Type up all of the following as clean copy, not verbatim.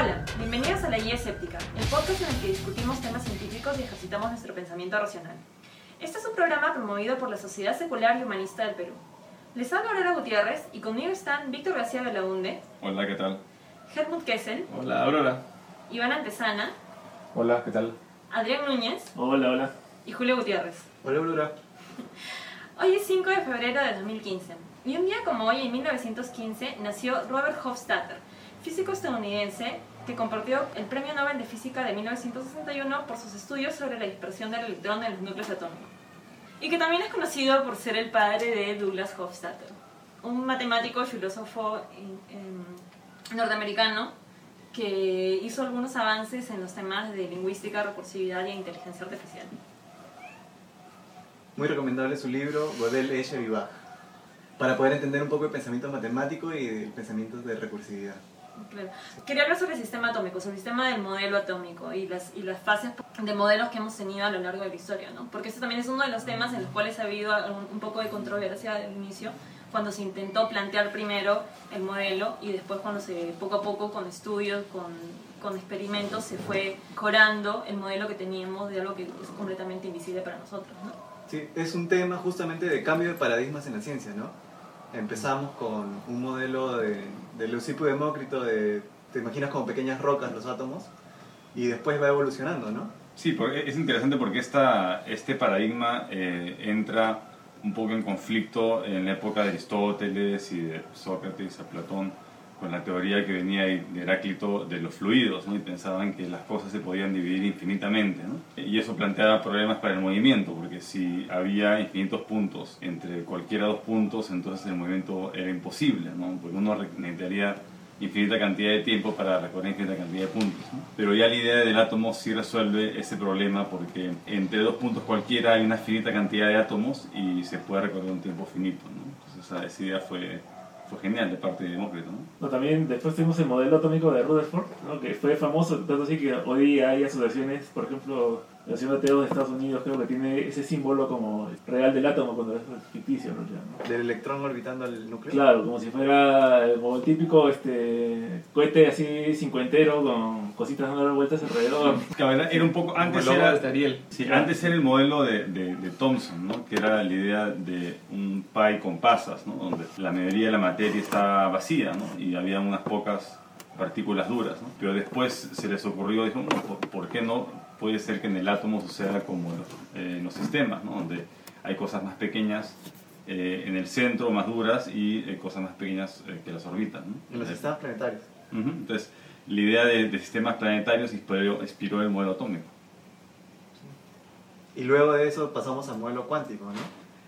Hola, bienvenidos a La Guía Escéptica, el podcast en el que discutimos temas científicos y ejercitamos nuestro pensamiento racional. Este es un programa promovido por la Sociedad Secular y Humanista del Perú. Les habla Aurora Gutiérrez y conmigo están Víctor García Belaunde. Hola, ¿qué tal? Helmut Kessel. Hola, Aurora. Iván Antesana. Hola, ¿qué tal? Adrián Núñez. Hola, hola. Y Julio Gutiérrez. Hola, Aurora. Hoy es 5 de febrero de 2015 y un día como hoy, en 1915, nació Robert Hofstadter, físico estadounidense que compartió el Premio Nobel de Física de 1961 por sus estudios sobre la dispersión del electrón en los núcleos atómicos. Y que también es conocido por ser el padre de Douglas Hofstadter, un matemático y filósofo norteamericano que hizo algunos avances en los temas de lingüística, recursividad y inteligencia artificial. Muy recomendable su libro Gödel, Escher y Bach, para poder entender un poco el pensamiento matemático y el pensamiento de recursividad. Claro. Quería hablar sobre el sistema atómico, sobre el sistema del modelo atómico y las fases de modelos que hemos tenido a lo largo de la historia, ¿no? Porque este también es uno de los temas en los cuales ha habido un poco de controversia al inicio, cuando se intentó plantear primero el modelo y después cuando poco a poco con estudios, con experimentos, se fue mejorando el modelo que teníamos de algo que es completamente invisible para nosotros, ¿no? Sí, es un tema justamente de cambio de paradigmas en la ciencia, ¿no? Empezamos con un modelo de Leucipo y Demócrito, te imaginas como pequeñas rocas los átomos, y después va evolucionando, ¿no? Sí, porque es interesante porque este paradigma entra un poco en conflicto en la época de Aristóteles y de Sócrates, a Platón, con la teoría que venía de Heráclito de los fluidos, ¿no? Y pensaban que las cosas se podían dividir infinitamente, ¿no? Y eso planteaba problemas para el movimiento, porque si había infinitos puntos entre cualquiera dos puntos, entonces el movimiento era imposible, ¿no? Porque uno necesitaría infinita cantidad de tiempo para recorrer infinita cantidad de puntos, ¿no? Pero ya la idea del átomo sí resuelve ese problema, porque entre dos puntos cualquiera hay una finita cantidad de átomos y se puede recorrer un tiempo finito, ¿no? Entonces esa idea fue genial de parte de Demócrito, ¿no? También después tuvimos el modelo atómico de Rutherford, ¿no? Que fue famoso, tanto así que hoy hay asociaciones, por ejemplo, la Asociación de de Estados Unidos creo que tiene ese símbolo como real del átomo cuando es ficticio, ¿no? Del electrón orbitando al núcleo. Claro, como si fuera como el típico cohete así cincuentero con cositas dando vueltas alrededor. Claro, era un poco antes Como el era, logo de Ariel. sí, antes era el modelo de Thomson, ¿no? Que era la idea de un pie con pasas, ¿no? Donde la mayoría de la materia está vacía, ¿no? Y había unas pocas partículas duras, ¿no? Pero después se les ocurrió, dijo, no, ¿por qué no? Puede ser que en el átomo suceda como en los sistemas, ¿no? Donde hay cosas más pequeñas en el centro, más duras, y cosas más pequeñas que las orbitan, ¿no? En los sistemas planetarios. Entonces, la idea de sistemas planetarios inspiró el modelo atómico. Y luego de eso pasamos al modelo cuántico, ¿no?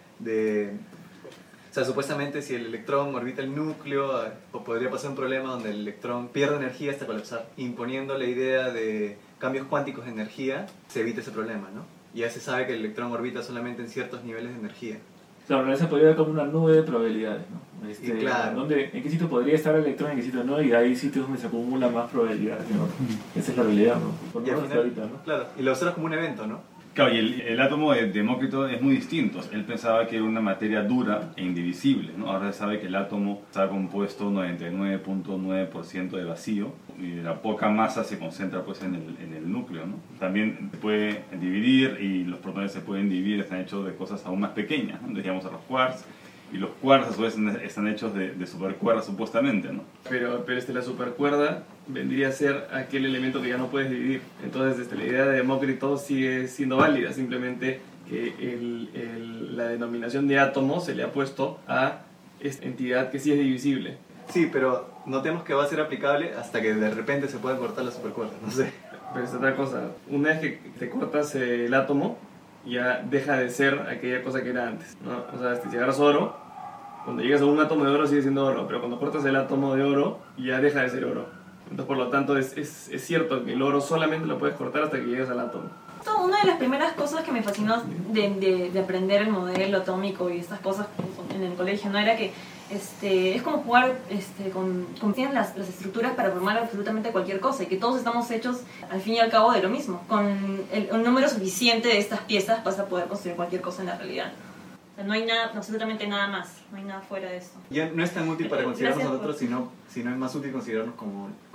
O sea, supuestamente si el electrón orbita el núcleo, podría pasar un problema donde el electrón pierde energía hasta colapsar. Imponiendo la idea de cambios cuánticos de energía, se evita ese problema, ¿no? Ya se sabe que el electrón orbita solamente en ciertos niveles de energía. Claro, en realidad se podría ver como una nube de probabilidades, ¿no? Y claro. ¿En qué sitio podría estar el electrón, en qué sitio no? Y hay sitios donde se acumulan más probabilidades, ¿no? Esa es la realidad, ¿no? Por Y al lo menos final, ahorita, ¿no? claro, y lo observas como un evento, ¿no? Claro, y el átomo de Demócrito es muy distinto. Él pensaba que era una materia dura e indivisible, ¿no? Ahora se sabe que el átomo está compuesto 99.9% de vacío y la poca masa se concentra pues en el núcleo, ¿no? También se puede dividir y los protones se pueden dividir, están hechos de cosas aún más pequeñas, ¿no? Decíamos a los quarks, y los quarks a su vez están hechos de supercuerdas supuestamente, ¿no? Pero la supercuerda vendría a ser aquel elemento que ya no puedes dividir. Entonces la idea de Demócrito sigue siendo válida, simplemente que la denominación de átomo se le ha puesto a esta entidad que sí es divisible. Sí, pero notemos que va a ser aplicable hasta que de repente se puedan cortar las supercuerdas, no sé. Pero es otra cosa, una vez que te cortas el átomo, ya deja de ser aquella cosa que era antes, ¿no? O sea, si agarras oro, cuando llegas a un átomo de oro sigue siendo oro, pero cuando cortas el átomo de oro, ya deja de ser oro. Entonces, por lo tanto, es cierto que el oro solamente lo puedes cortar hasta que llegues al átomo. Una de las primeras cosas que me fascinó de aprender el modelo atómico y estas cosas en el colegio, ¿no? Era que es como jugar con tienen las estructuras para formar absolutamente cualquier cosa y que todos estamos hechos al fin y al cabo de lo mismo. Con un número suficiente de estas piezas vas a poder construir cualquier cosa en la realidad. O sea, no hay nada, absolutamente nada más, no hay nada fuera de esto. Ya no es tan útil para considerarnos Gracias nosotros, sino es más útil considerarnos como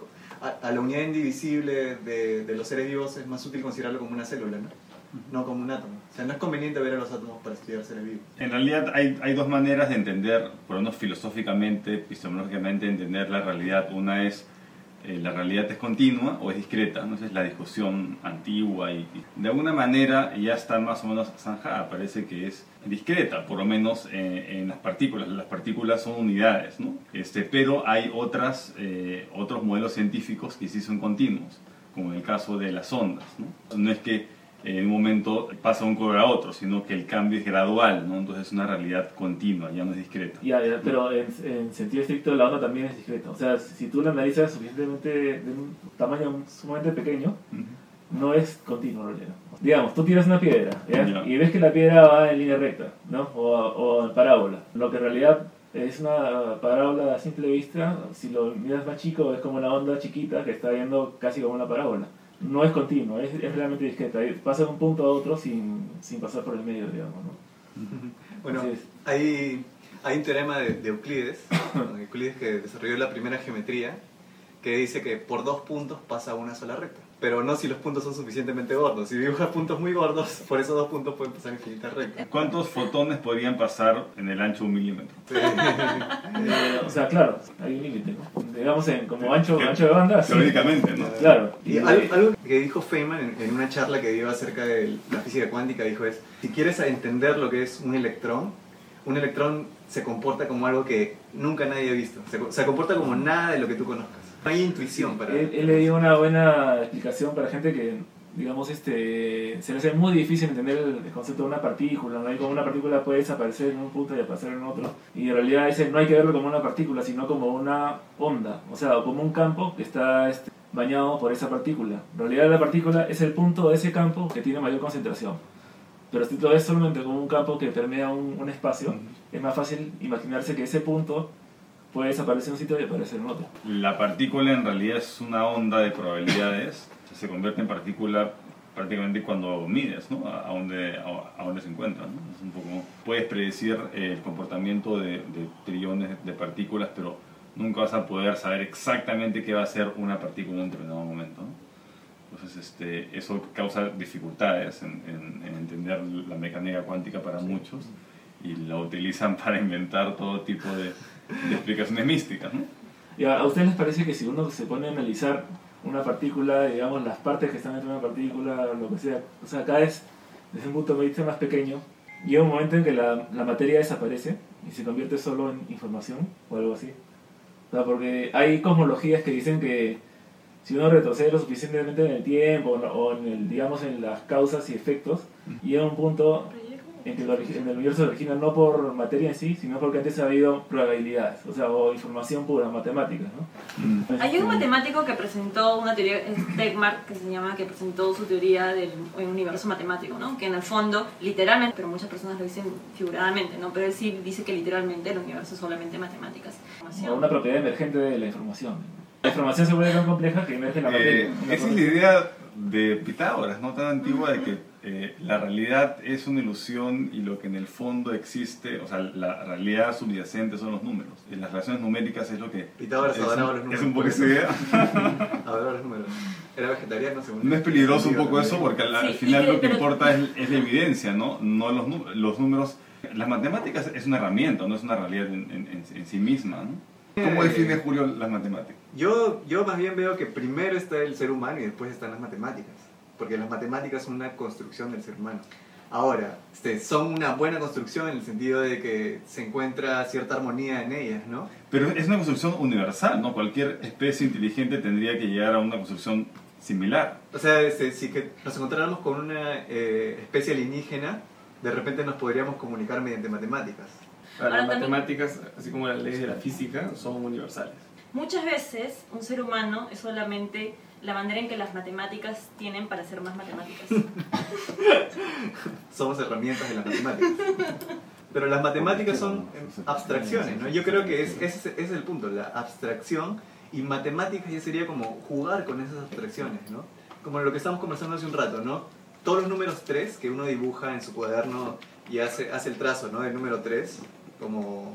a la unidad indivisible de los seres vivos es más útil considerarlo como una célula, ¿no? No como un átomo. O sea, no es conveniente ver a los átomos para estudiar seres vivos. En realidad hay dos maneras de entender, por lo menos filosóficamente, epistemológicamente, entender la realidad. Una es la realidad es continua o es discreta, ¿no? Esa es la discusión antigua y de alguna manera ya está más o menos zanjada, parece que es discreta, por lo menos en las partículas. Las partículas son unidades, ¿no? Pero hay otros modelos científicos que sí son continuos, como en el caso de las ondas, ¿no? No es que en un momento pasa un color a otro, sino que el cambio es gradual, ¿no? Entonces es una realidad continua, ya no es discreta. Ya, pero en sentido estricto la onda también es discreta. O sea, si tú la analizas suficientemente de un tamaño sumamente pequeño, no es continuo en realidad. Digamos, tú tiras una piedra, ¿ya? Ya. Y ves que la piedra va en línea recta, ¿no? O en parábola. Lo que en realidad es una parábola a simple vista, si lo miras más chico, es como una onda chiquita que está yendo casi como una parábola. No es continuo, es realmente discreta. Pasa de un punto a otro sin pasar por el medio, digamos, ¿no? Bueno, Así es. hay un teorema de Euclides, ¿no? Euclides, que desarrolló la primera geometría, que dice que por 2 puntos pasa una sola recta. Pero no si los puntos son suficientemente gordos. Si dibujas puntos muy gordos, por esos 2 puntos pueden pasar infinitas rectas. ¿Cuántos fotones podrían pasar en el ancho de 1 milímetro? Sí. O sea, claro, hay un límite, ¿no? Digamos, como ancho de banda, sí. Teóricamente, ¿no? Claro. Y algo que dijo Feynman en una charla que dio acerca de la física cuántica, dijo es, si quieres entender lo que es un electrón se comporta como algo que nunca nadie ha visto. Se comporta como nada de lo que tú conozcas. No hay intuición para... Él le dio una buena explicación para gente que, digamos, se le hace muy difícil entender el concepto de una partícula, ¿no? Y como una partícula puede desaparecer en un punto y aparecer en otro. Y en realidad no hay que verlo como una partícula, sino como una onda, o sea, como un campo que está bañado por esa partícula. En realidad la partícula es el punto de ese campo que tiene mayor concentración. Pero si tú lo ves solamente como un campo que permea un espacio, es más fácil imaginarse que ese punto puede desaparecer en un sitio y aparecer en otro. La partícula en realidad es una onda de probabilidades, o sea, se convierte en partícula prácticamente cuando mides, ¿no? a dónde se encuentra, ¿no? Es un poco, puedes predecir el comportamiento de trillones de partículas, pero nunca vas a poder saber exactamente qué va a ser una partícula en un determinado momento, ¿no? Entonces eso causa dificultades en entender la mecánica cuántica para muchos y la utilizan para inventar todo tipo de explicaciones místicas, ¿no? ¿Y a ustedes les parece que si uno se pone a analizar una partícula, digamos, las partes que están dentro de una partícula, lo que sea, o sea, cada vez desde un punto de vista más pequeño, llega un momento en que la materia desaparece y se convierte solo en información o algo así? O sea, porque hay cosmologías que dicen que si uno retrocede lo suficientemente en el tiempo o digamos, en las causas y efectos, llega un punto en que en el universo se origina no por materia en sí, sino porque antes ha habido probabilidades, o sea, o información pura, matemáticas, ¿no? Hay un matemático que presentó una teoría, Tegmark, que se llama, que presentó su teoría del universo matemático, ¿no? Que en el fondo, literalmente, pero muchas personas lo dicen figuradamente, ¿no? Pero él sí dice que literalmente el universo es solamente matemáticas. O una propiedad emergente de la información. La información se vuelve tan compleja que emerge la materia. Esa es la idea de Pitágoras, ¿no? Tan antigua, de que la realidad es una ilusión y lo que en el fondo existe, o sea, la realidad subyacente son los números. Y las relaciones numéricas es lo que... Pitágoras adoraba los números. Es un poco esa idea. Adoraba los números. Era vegetariano, según... No es peligroso un poco eso, porque al Sí, final lo que pero- importa es la evidencia, ¿no? No los números. Las matemáticas es una herramienta, no es una realidad en sí misma, ¿no? ¿Cómo define Julio las matemáticas? Yo más bien veo que primero está el ser humano y después están las matemáticas, porque las matemáticas son una construcción del ser humano. Ahora, son una buena construcción en el sentido de que se encuentra cierta armonía en ellas, ¿no? Pero es una construcción universal, ¿no? Cualquier especie inteligente tendría que llegar a una construcción similar. O sea, si que nos encontráramos con una especie alienígena, de repente nos podríamos comunicar mediante matemáticas. Ahora Las también- matemáticas, así como las leyes de la física, son universales. Muchas veces un ser humano es solamente la manera en que las matemáticas tienen para ser más matemáticas. Somos herramientas de las matemáticas. Pero las matemáticas son abstracciones, ¿no? Yo creo que ese es el punto, la abstracción, y matemáticas ya sería como jugar con esas abstracciones, ¿no? Como lo que estamos conversando hace un rato, ¿no? Todos los números 3 que uno dibuja en su cuaderno y hace el trazo, ¿no? Del número 3 como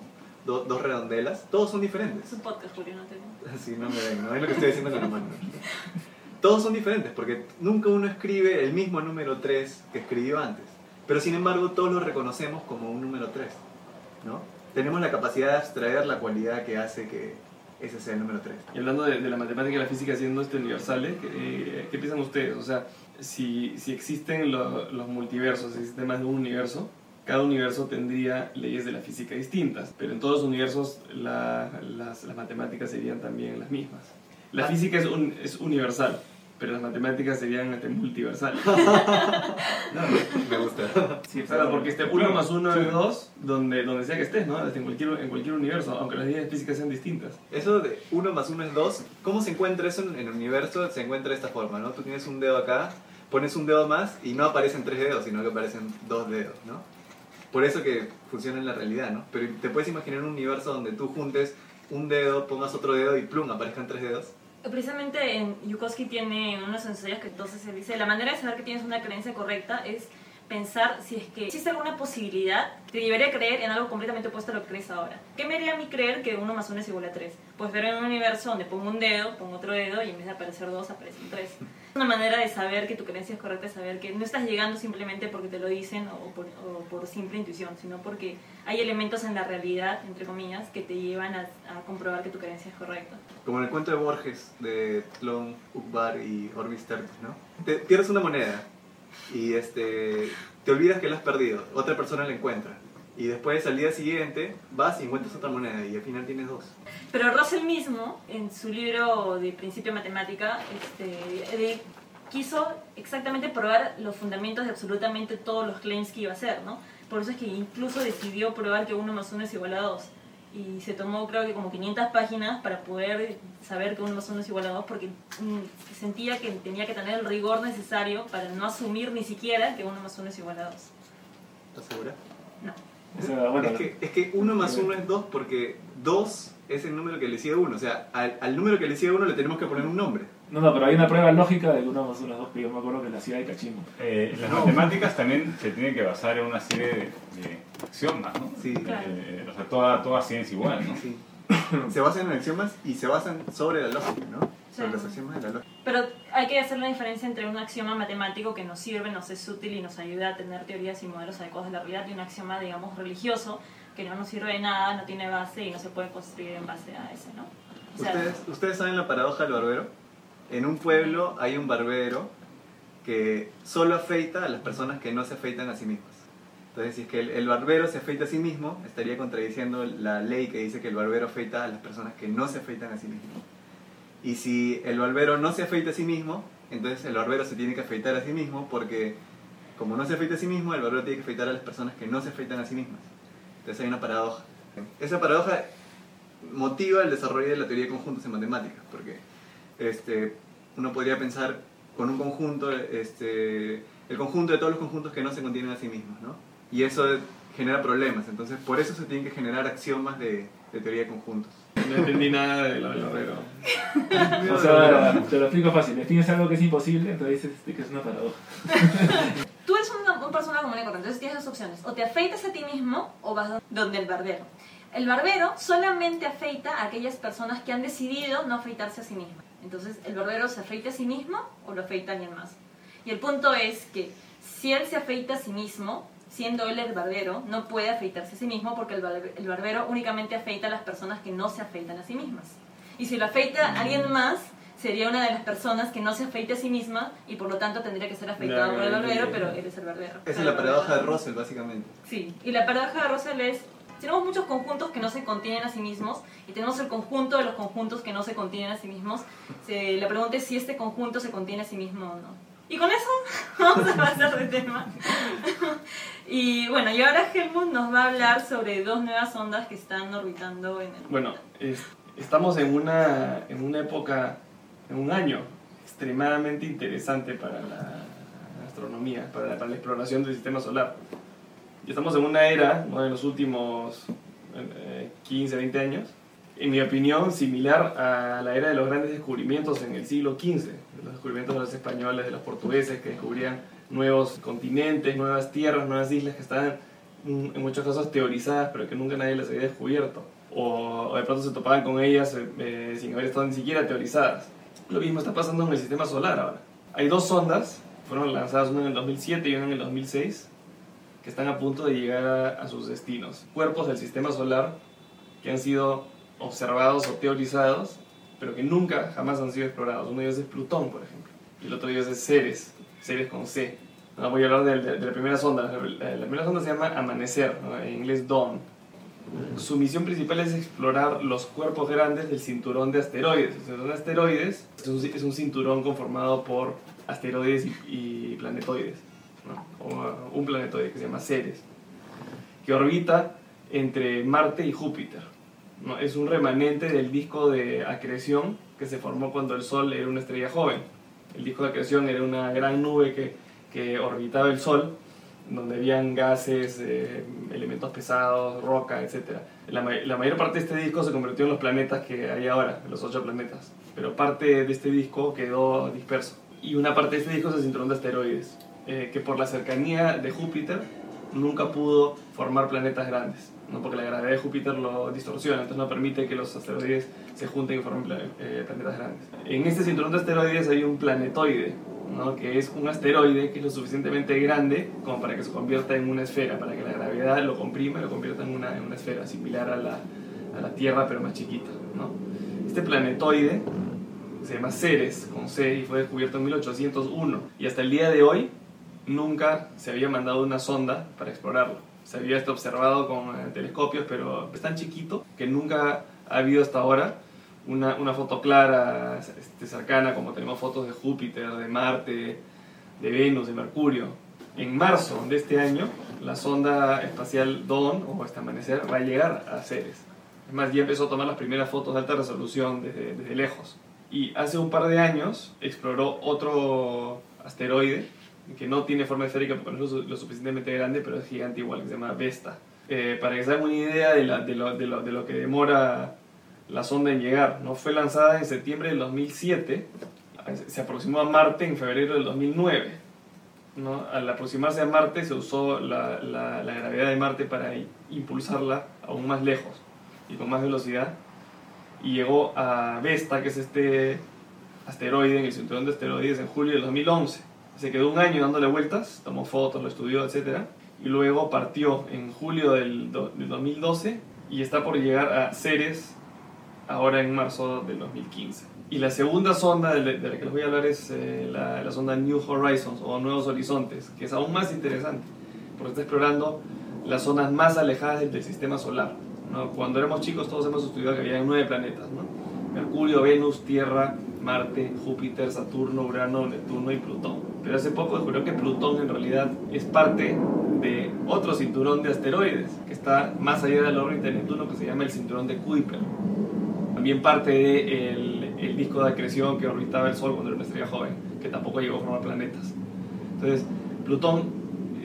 dos redondelas, todos son diferentes. Es un podcast, Julio, no te digo. Sí, no me ven, no es lo que estoy diciendo con la mano. Todos son diferentes porque nunca uno escribe el mismo número 3 que escribió antes. Pero sin embargo todos lo reconocemos como un número 3, ¿no? Tenemos la capacidad de abstraer la cualidad que hace que ese sea el número 3. Y hablando de la matemática y la física siendo universales, ¿qué piensan ustedes? O sea, si existen los multiversos, si existe más de un universo, cada universo tendría leyes de la física distintas, pero en todos los universos las matemáticas serían también las mismas. La física es universal, pero las matemáticas serían multiversales. No, me gusta. Sí, Claro, porque 1 más 1 es 2, donde sea que estés, ¿no? En cualquier universo, aunque las leyes físicas sean distintas. Eso de 1 más 1 es 2, ¿cómo se encuentra eso en el universo? Se encuentra de esta forma, ¿no? Tú tienes un dedo acá, pones un dedo más y no aparecen 3 dedos, sino que aparecen 2 dedos, ¿no? Por eso que funciona en la realidad, ¿no? Pero te puedes imaginar un universo donde tú juntes un dedo, pongas otro dedo y plum, aparezcan 3 dedos. Precisamente en Yukovsky tiene unos ensayos que entonces se dice, la manera de saber que tienes una creencia correcta es pensar si es que existe alguna posibilidad, te llevaría a creer en algo completamente opuesto a lo que crees ahora. ¿Qué me haría a mí creer que 1 más 1 es igual a 3? Pues ver en un universo donde pongo un dedo, pongo otro dedo y en vez de aparecer 2 aparecen 3. Una manera de saber que tu creencia es correcta es saber que no estás llegando simplemente porque te lo dicen o por simple intuición, sino porque hay elementos en la realidad, entre comillas, que te llevan a comprobar que tu creencia es correcta. Como en el cuento de Borges, de Tlön, Uqbar y Orbis Tertis, ¿no? Te pierdes una moneda y te olvidas que la has perdido, otra persona la encuentra. Y después al día siguiente vas y encuentras otra moneda y al final tienes 2. Pero Russell mismo, en su libro de Principio de Matemática, quiso exactamente probar los fundamentos de absolutamente todos los claims que iba a hacer, ¿no? Por eso es que incluso decidió probar que 1 más 1 es igual a 2. Y se tomó creo que como 500 páginas para poder saber que 1 más 1 es igual a 2 porque sentía que tenía que tener el rigor necesario para no asumir ni siquiera que 1 más 1 es igual a 2. ¿Estás segura? No. O sea, bueno, Es que 1 más 1 es 2 porque 2 es el número que le sigue 1. O sea, al número que le sigue 1 le tenemos que poner un nombre. no, pero hay una prueba lógica de que 1 más 1 es 2, que yo me acuerdo que la hacía de cachimbo. Las matemáticas también se tienen que basar en una serie de axiomas, ¿no? Sí. Claro. O sea, toda ciencia igual, ¿no? Sí. Se basan en axiomas y se basan sobre la lógica, ¿no? Sobre Sí. los axiomas de la lógica. Pero hay que hacer la diferencia entre un axioma matemático que nos sirve, nos es útil y nos ayuda a tener teorías y modelos adecuados de la realidad y un axioma, digamos, religioso que no nos sirve de nada, no tiene base y no se puede construir en base a ese, ¿no? O sea, ¿Ustedes saben la paradoja del barbero? En un pueblo hay un barbero que solo afeita a las personas que no se afeitan a sí mismas. Entonces, si es que el barbero se afeita a sí mismo, estaría contradiciendo la ley que dice que el barbero afeita a las personas que no se afeitan a sí mismos. Y si el barbero no se afeita a sí mismo, entonces el barbero se tiene que afeitar a sí mismo porque como no se afeita a sí mismo, el barbero tiene que afeitar a las personas que no se afeitan a sí mismas. Entonces hay una paradoja. Esa paradoja motiva el desarrollo de la teoría de conjuntos en matemáticas, porque uno podría pensar con un conjunto, el conjunto de todos los conjuntos que no se contienen a sí mismos, ¿no? Y eso genera problemas, entonces por eso se tienen que generar axiomas de teoría de conjuntos. No entendí nada de lo del barbero. O sea, te lo explico fácil. Defines algo que es imposible, entonces dices que es una paradoja. tú eres una persona común y corriente, entonces tienes dos opciones. O te afeitas a ti mismo o vas donde el barbero. El barbero solamente afeita a aquellas personas que han decidido no afeitarse a sí mismas. Entonces, ¿el barbero se afeita a sí mismo o lo afeita a alguien más? Y el punto es que si él se afeita a sí mismo, siendo él el barbero, no puede afeitarse a sí mismo porque el barbero únicamente afeita a las personas que no se afeitan a sí mismas. Y si lo afeita a alguien más, sería una de las personas que no se afeita a sí misma y por lo tanto tendría que ser afeitado por el barbero, pero él es el barbero. Esa es la paradoja de Russell, básicamente. Sí, y la paradoja de Russell es, tenemos muchos conjuntos que no se contienen a sí mismos y tenemos el conjunto de los conjuntos que no se contienen a sí mismos. La pregunta es si este conjunto se contiene a sí mismo o no. Y con eso vamos a pasar de tema. Y bueno, y ahora Helmut nos va a hablar sobre dos nuevas ondas que están orbitando en el mundo. Bueno, estamos en una época, en un año extremadamente interesante para la astronomía, para la exploración del sistema solar. Y estamos en una era, ¿no?, de los últimos 15, 20 años, en mi opinión, similar a la era de los grandes descubrimientos en el siglo XV, los descubrimientos de los españoles, de los portugueses, que descubrían nuevos continentes, nuevas tierras, nuevas islas que estaban en muchos casos teorizadas, pero que nunca nadie las había descubierto. o de pronto se topaban con ellas sin haber estado ni siquiera teorizadas. Lo mismo está pasando en el sistema solar ahora. Hay 2 sondas, fueron lanzadas una en el 2007 y una en el 2006, que están a punto de llegar a sus destinos. Cuerpos del sistema solar que han sido observados o teorizados, pero que nunca, jamás han sido explorados. Uno de ellos es Plutón, por ejemplo, y el otro de ellos es Ceres, Ceres con C. No, voy a hablar de la primera sonda. La primera sonda se llama Amanecer, ¿no? En inglés Dawn. Su misión principal es explorar los cuerpos grandes del cinturón de asteroides. El cinturón de asteroides es un cinturón conformado por asteroides y planetoides, ¿no? O un planetoide que se llama Ceres, que orbita entre Marte y Júpiter, ¿no? Es un remanente del disco de acreción que se formó cuando el Sol era una estrella joven. El disco de acreción era una gran nube que orbitaba el Sol, donde habían gases, elementos pesados, roca, etc. La mayor parte de este disco se convirtió en los planetas que hay ahora, los 8 planetas, pero parte de este disco quedó disperso. Y una parte de este disco es el cinturón de asteroides, que por la cercanía de Júpiter nunca pudo formar planetas grandes, ¿no? Porque la gravedad de Júpiter lo distorsiona, entonces no permite que los asteroides se junten y formen planetas grandes. En este cinturón de asteroides hay un planetoide, ¿no? Que es un asteroide que es lo suficientemente grande como para que se convierta en una esfera, para que la gravedad lo comprima y lo convierta en una esfera similar a la Tierra pero más chiquita, ¿no? Este planetoide se llama Ceres con C y fue descubierto en 1801 y hasta el día de hoy nunca se había mandado una sonda para explorarlo. Se había observado con telescopios, pero es tan chiquito que nunca ha habido hasta ahora una foto clara, cercana, como tenemos fotos de Júpiter, de Marte, de Venus, de Mercurio. En marzo de este año, la sonda espacial Dawn, o este Amanecer, va a llegar a Ceres. Es más, ya empezó a tomar las primeras fotos de alta resolución desde lejos. Y hace un par de años exploró otro asteroide que no tiene forma esférica porque no es lo suficientemente grande, pero es gigante igual, que se llama Vesta. Para que se hagan una idea de lo que demora la sonda en llegar, ¿no? Fue lanzada en septiembre del 2007, se aproximó a Marte en febrero del 2009, ¿no? Al aproximarse a Marte se usó la gravedad de Marte para impulsarla aún más lejos y con más velocidad, y llegó a Vesta, que es este asteroide en el cinturón de asteroides, en julio del 2011. Se quedó un año dándole vueltas, tomó fotos, lo estudió, etc. Y luego partió en julio del 2012 y está por llegar a Ceres ahora en marzo del 2015. Y la segunda sonda de la que les voy a hablar es la sonda New Horizons o Nuevos Horizontes, que es aún más interesante porque está explorando las zonas más alejadas del sistema solar, ¿no? Cuando éramos chicos todos hemos estudiado que había 9 planetas, ¿no? Mercurio, Venus, Tierra, Marte, Júpiter, Saturno, Urano, Neptuno y Plutón. Pero hace poco descubrió que Plutón en realidad es parte de otro cinturón de asteroides que está más allá de la órbita de Neptuno, que se llama el cinturón de Kuiper. También parte del disco de acreción que orbitaba el Sol cuando era una estrella joven, que tampoco llegó a formar planetas. Entonces, Plutón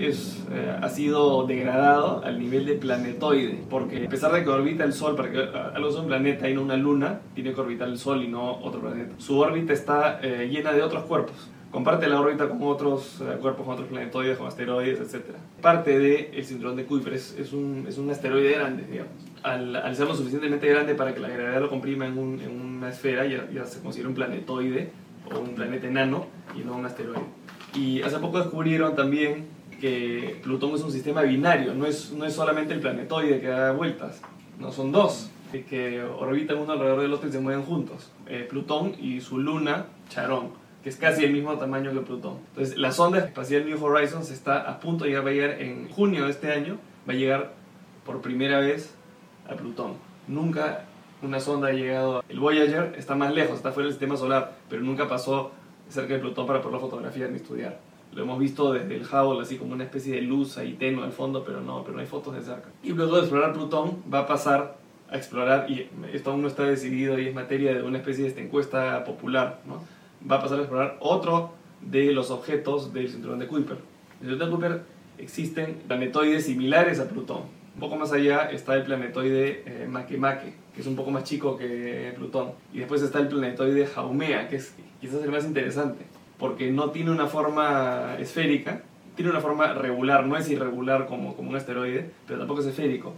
ha sido degradado al nivel de planetoide, porque a pesar de que orbita el Sol, para que algo sea un planeta y no una luna, tiene que orbitar el Sol y no otro planeta. Su órbita está llena de otros cuerpos. Comparte la órbita con otros cuerpos, con otros planetoides, con asteroides, etc. Parte del cinturón de Kuiper es un asteroide grande, digamos. Al ser lo suficientemente grande para que la gravedad lo comprima en una esfera, ya se considera un planetoide o un planeta enano y no un asteroide. Y hace poco descubrieron también que Plutón es un sistema binario, no es solamente el planetoide que da vueltas, no, son 2 que orbitan uno alrededor del otro y se mueven juntos, Plutón y su luna Charón, que es casi el mismo tamaño que Plutón. Entonces la sonda espacial New Horizons está a punto de llegar, va a llegar en junio de este año, va a llegar por primera vez a Plutón. Nunca una sonda ha llegado. El Voyager está más lejos, está fuera del sistema solar, pero nunca pasó cerca de Plutón para poderlo fotografiar ni estudiar. Lo hemos visto desde el Hubble, así como una especie de luz ahí tenue al fondo, pero no hay fotos de cerca. Y luego de explorar Plutón, va a pasar a explorar, y esto aún no está decidido y es materia de una especie de encuesta popular, ¿no? Va a pasar a explorar otro de los objetos del cinturón de Kuiper. En el cinturón de Kuiper existen planetoides similares a Plutón. Un poco más allá está el planetoide Makemake, que es un poco más chico que Plutón. Y después está el planetoide Haumea, que es quizás el más interesante, porque no tiene una forma esférica, tiene una forma regular, no es irregular como un asteroide, pero tampoco es esférico.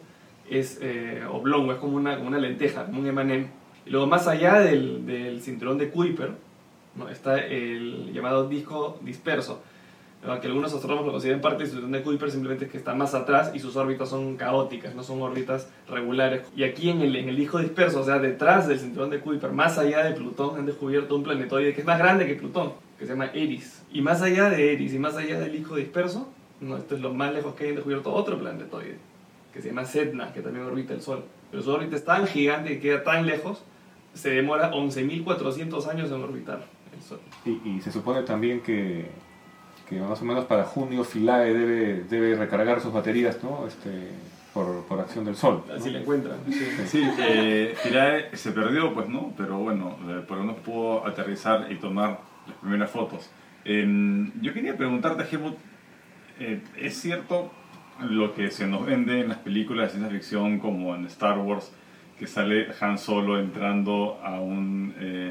es oblongo, es como una lenteja, como un M&M. Y luego más allá del cinturón de Kuiper, ¿no? Está el llamado disco disperso, ¿no? Que algunos astrónomos lo consideran parte del cinturón de Kuiper, simplemente es que está más atrás y sus órbitas son caóticas, no son órbitas regulares. Y aquí en el disco disperso, o sea, detrás del cinturón de Kuiper, más allá de Plutón, han descubierto un planetoide que es más grande que Plutón, que se llama Eris. Y más allá de Eris y más allá del disco disperso, ¿no? Esto es lo más lejos que hayan descubierto otro planetoide, que se llama Sedna, que también orbita el Sol. Pero su órbita es tan gigante y queda tan lejos, se demora 11.400 años en orbitar el Sol. Y se supone también que más o menos para junio Philae debe recargar sus baterías, ¿no? Por acción del Sol, ¿no? Así la encuentran. Sí, Philae se perdió, pues, ¿no? Pero bueno, por lo menos pudo aterrizar y tomar las primeras fotos. Yo quería preguntarte, Helmut, ¿es cierto lo que se nos vende en las películas de ciencia ficción, como en Star Wars, que sale Han Solo entrando a un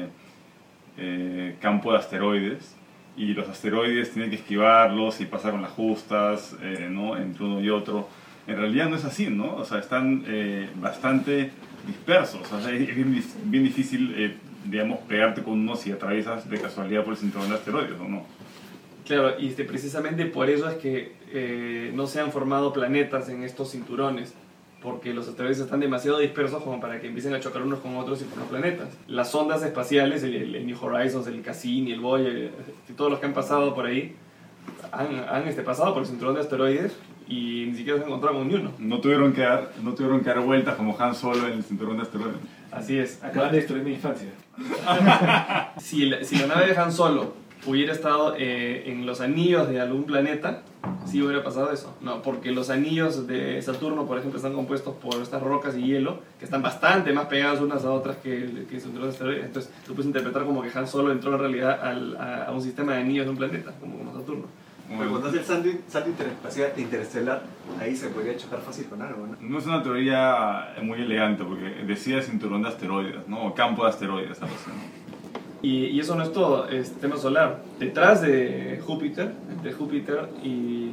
campo de asteroides y los asteroides tienen que esquivarlos y pasar con las justas, ¿no? Entre uno y otro? En realidad no es así, ¿no? O sea, están bastante dispersos. O sea, es bien difícil, digamos, pegarte con uno si atraviesas de casualidad por el cinturón de asteroides, ¿o no? Claro, y precisamente por eso es que no se han formado planetas en estos cinturones, porque los asteroides están demasiado dispersos como para que empiecen a chocar unos con otros y formar planetas. Las sondas espaciales, el New Horizons, el Cassini, el Voyager, todos los que han pasado por ahí, han pasado por el cinturón de asteroides y ni siquiera se han encontrado con ni uno. No tuvieron que dar vueltas como Han Solo en el cinturón de asteroides. Así es. Acaban de destruir mi infancia. Si la nave de Han Solo hubiera estado en los anillos de algún planeta, sí hubiera pasado eso. No, porque los anillos de Saturno, por ejemplo, están compuestos por estas rocas y hielo que están bastante más pegadas unas a otras que el cinturón de asteroides. Entonces tú puedes interpretar como que Han Solo entró en realidad a un sistema de anillos de un planeta, como Saturno. Pero cuando hace el salto interestelar, ahí se podría chocar fácil con algo, ¿no? No es una teoría muy elegante, porque decía cinturón de asteroides, ¿no? O campo de asteroides, algo así, ¿no? Y eso no es todo, es sistema solar. Detrás de Júpiter, entre Júpiter y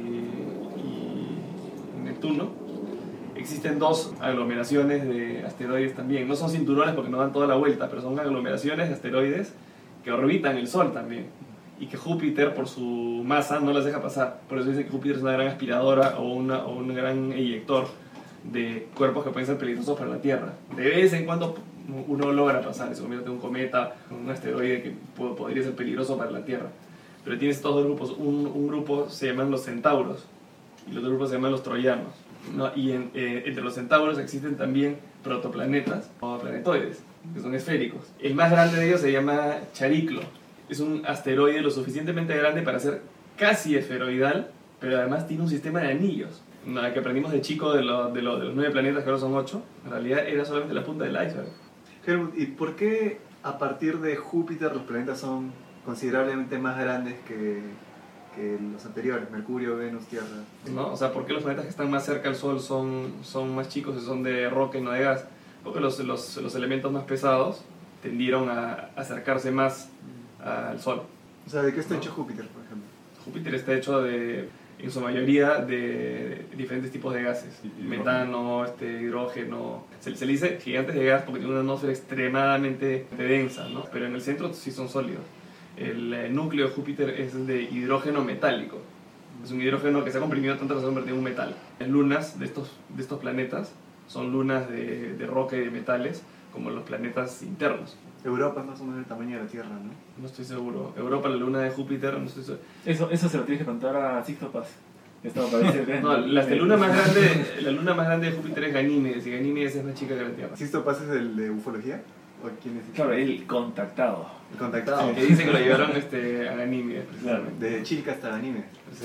Neptuno, existen dos aglomeraciones de asteroides también. No son cinturones porque no dan toda la vuelta, pero son aglomeraciones de asteroides que orbitan el Sol también. Y que Júpiter, por su masa, no las deja pasar. Por eso dicen que Júpiter es una gran aspiradora o un gran eyector de cuerpos que pueden ser peligrosos para la Tierra. De vez en cuando uno logra pasar, se convierte en un cometa, un asteroide que podría ser peligroso para la Tierra. Pero tienes estos dos grupos. Un grupo se llaman los centauros y el otro grupo se llaman los troyanos, ¿no? Y entre los centauros existen también protoplanetas o planetoides, que son esféricos. El más grande de ellos se llama Chariclo. Es un asteroide lo suficientemente grande para ser casi esferoidal, pero además tiene un sistema de anillos. Nada que aprendimos de chico de los 9 planetas, que ahora son 8, en realidad era solamente la punta del iceberg. Helmut, ¿y por qué a partir de Júpiter los planetas son considerablemente más grandes que los anteriores, Mercurio, Venus, Tierra? ¿No? O sea, ¿por qué los planetas que están más cerca al Sol son más chicos y son de roca y no de gas? Porque los elementos más pesados tendieron a acercarse más al Sol. O sea, ¿de qué está hecho Júpiter, por ejemplo? Júpiter está hecho en su mayoría de diferentes tipos de gases. Metano, hidrógeno. Se le dice gigantes de gas porque tiene una atmósfera extremadamente densa, ¿no? Pero en el centro sí son sólidos. El núcleo de Júpiter es de hidrógeno metálico. Es un hidrógeno que se ha comprimido tanto que se ha convertido en un metal. Las lunas de estos planetas son lunas de roca y de metales, como los planetas internos. Europa es más o menos el tamaño de la Tierra, ¿no? No estoy seguro. Europa, la luna de Júpiter, no estoy seguro. Eso se lo tienes que contar a Sixto Paz. Esto parece que No, la luna más grande de Júpiter es Ganímedes, y Ganímedes es más chica que la Tierra. ¿Sixto Paz es el de ufología? ¿O quién es? Claro, el contactado. El contactado. Que dice que lo llevaron a Ganímedes, precisamente. De Chilca hasta Ganímedes. Sí.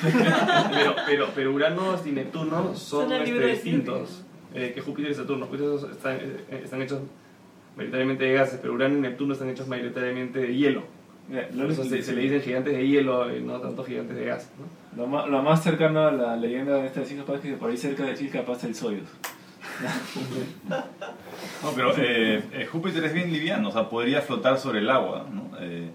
pero Urano y Neptuno son el libro de distintos que Júpiter y Saturno. Júpiter están hechos mayoritariamente de gases, pero Urano y Neptuno están hechos mayoritariamente de hielo. Por eso se le dicen gigantes de hielo y no tanto gigantes de gas, ¿no? Lo más cercano a la leyenda de esta Sixto Paz es que por ahí cerca de Chilca pasa el Soyuz. No, pero Júpiter es bien liviano, o sea, podría flotar sobre el agua, ¿no?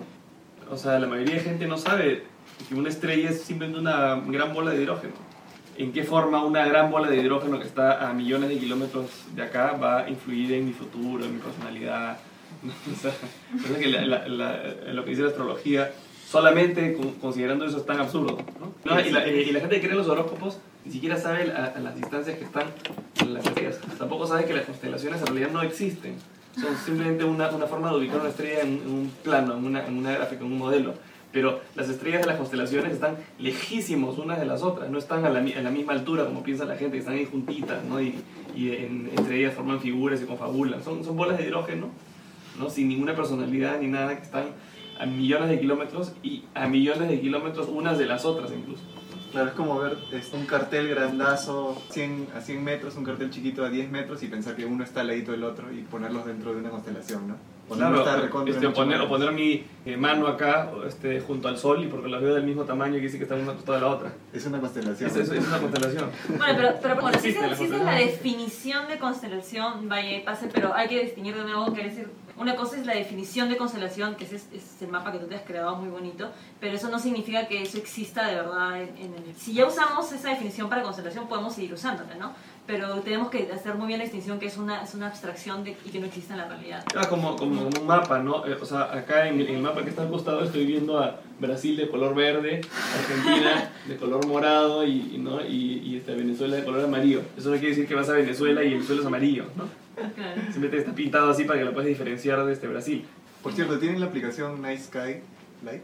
O sea, la mayoría de gente no sabe que una estrella es simplemente una gran bola de hidrógeno. en qué forma una gran bola de hidrógeno que está a millones de kilómetros de acá va a influir en mi futuro, en mi personalidad. O sea, parece que lo que dice la astrología, solamente considerando eso es tan absurdo, ¿no? No, y la gente que cree en los horóscopos ni siquiera sabe a las distancias que están las estrellas. Tampoco sabe que las constelaciones en realidad no existen. Son simplemente una forma de ubicar una estrella en un plano, en una gráfica, en un modelo. Pero las estrellas de las constelaciones están lejísimos unas de las otras, no están a la misma altura como piensa la gente, están ahí juntitas, ¿no? y entre ellas forman figuras y confabulan. Son bolas de hidrógeno, ¿no? Sin ninguna personalidad ni nada, que están a millones de kilómetros y a millones de kilómetros unas de las otras incluso. Claro, es como ver un cartel grandazo a 100 metros, un cartel chiquito a 10 metros y pensar que uno está al ladito del otro y ponerlos dentro de una constelación, ¿no? Claro, o poner mi mano acá junto al sol y porque las veo del mismo tamaño y dice que están una costada de la otra. Es una constelación. Es una constelación. Bueno, pero bueno, si existe esa es la definición de constelación, vaya y pase, pero hay que distinguir de nuevo que decir, una cosa es la definición de constelación, que es el mapa que tú te has creado muy bonito, pero eso no significa que eso exista de verdad en el... Si ya usamos esa definición para constelación, podemos seguir usándola, ¿no? Pero tenemos que hacer muy bien la distinción que es una abstracción y que no existe en la realidad. Como un mapa, ¿no? O sea, acá en el mapa que está al costado estoy viendo a Brasil de color verde, Argentina de color morado y Venezuela de color amarillo. Eso no quiere decir que vas a Venezuela y el suelo es amarillo, ¿no? Claro. Simplemente está pintado así para que lo puedas diferenciar de Brasil. Por cierto, ¿tienen la aplicación Night Sky Light?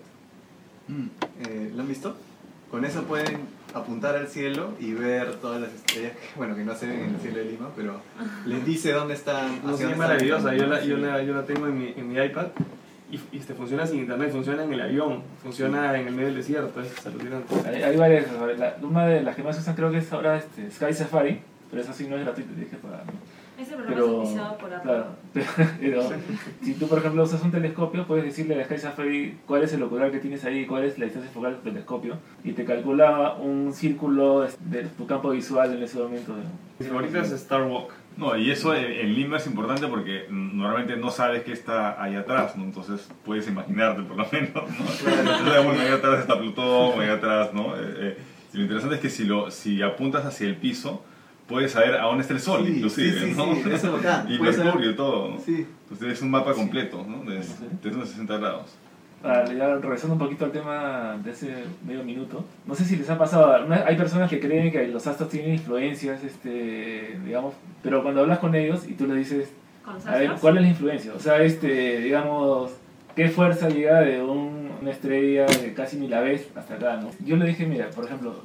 ¿La han visto? Con eso pueden apuntar al cielo y ver todas las estrellas que no se ven en el cielo de Lima, pero les dice dónde están. No, sí, es maravillosa. Yo la tengo en mi iPad y funciona sin internet, funciona en el avión, funciona en el medio del desierto, es alucinante. Hay varias. Una de las que más usan creo que es ahora Sky Safari, pero eso sí no es gratuito, tienes que pagar, ¿no? Ese programa es auspiciado por Apple. Claro, pero si tú por ejemplo usas un telescopio, puedes decirle a Sky Safari cuál es el ocular que tienes ahí, cuál es la distancia focal del telescopio y te calcula un círculo de tu campo visual en ese momento. Mi favorita es Star Walk. No, y eso en Lima es importante porque normalmente no sabes qué está ahí atrás, ¿no? Entonces puedes imaginarte por lo menos, ¿no? Entonces, bueno, ahí atrás está Plutón, ahí atrás, ¿no? Y lo interesante es que si apuntas hacia el piso, puedes saber a dónde está el sol, inclusive, ¿no? Sí, eso es bacán. Y Mercurio y todo, ¿no? Sí. Entonces es un mapa completo, ¿no? De 360 grados. Ya regresando un poquito al tema de ese medio minuto, no sé si les ha pasado, hay personas que creen que los astros tienen influencias, digamos, pero cuando hablas con ellos y tú les dices, ¿Con los a ver, astros? ¿cuál es la influencia? O sea, digamos, ¿qué fuerza llega de una estrella de casi ni la ves hasta acá, ¿no? Yo le dije, mira, por ejemplo,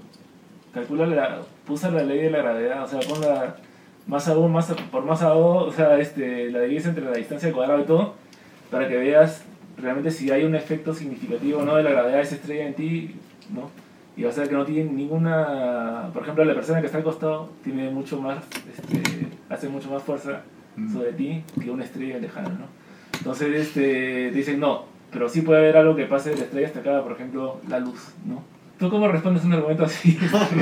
usa la ley de la gravedad, o sea, pon la masa 1 por masa 2, o sea, la divides entre la distancia al cuadrado y todo, para que veas realmente si hay un efecto significativo, ¿no?, de la gravedad de esa estrella en ti, ¿no? Y vas a ver que no tiene ninguna... Por ejemplo, la persona que está al costado tiene mucho más, hace mucho más fuerza sobre ti que una estrella lejana, ¿no? Entonces, te dicen, no, pero sí puede haber algo que pase de la estrella hasta acá, por ejemplo, la luz, ¿no? ¿Tú cómo respondes a un argumento así?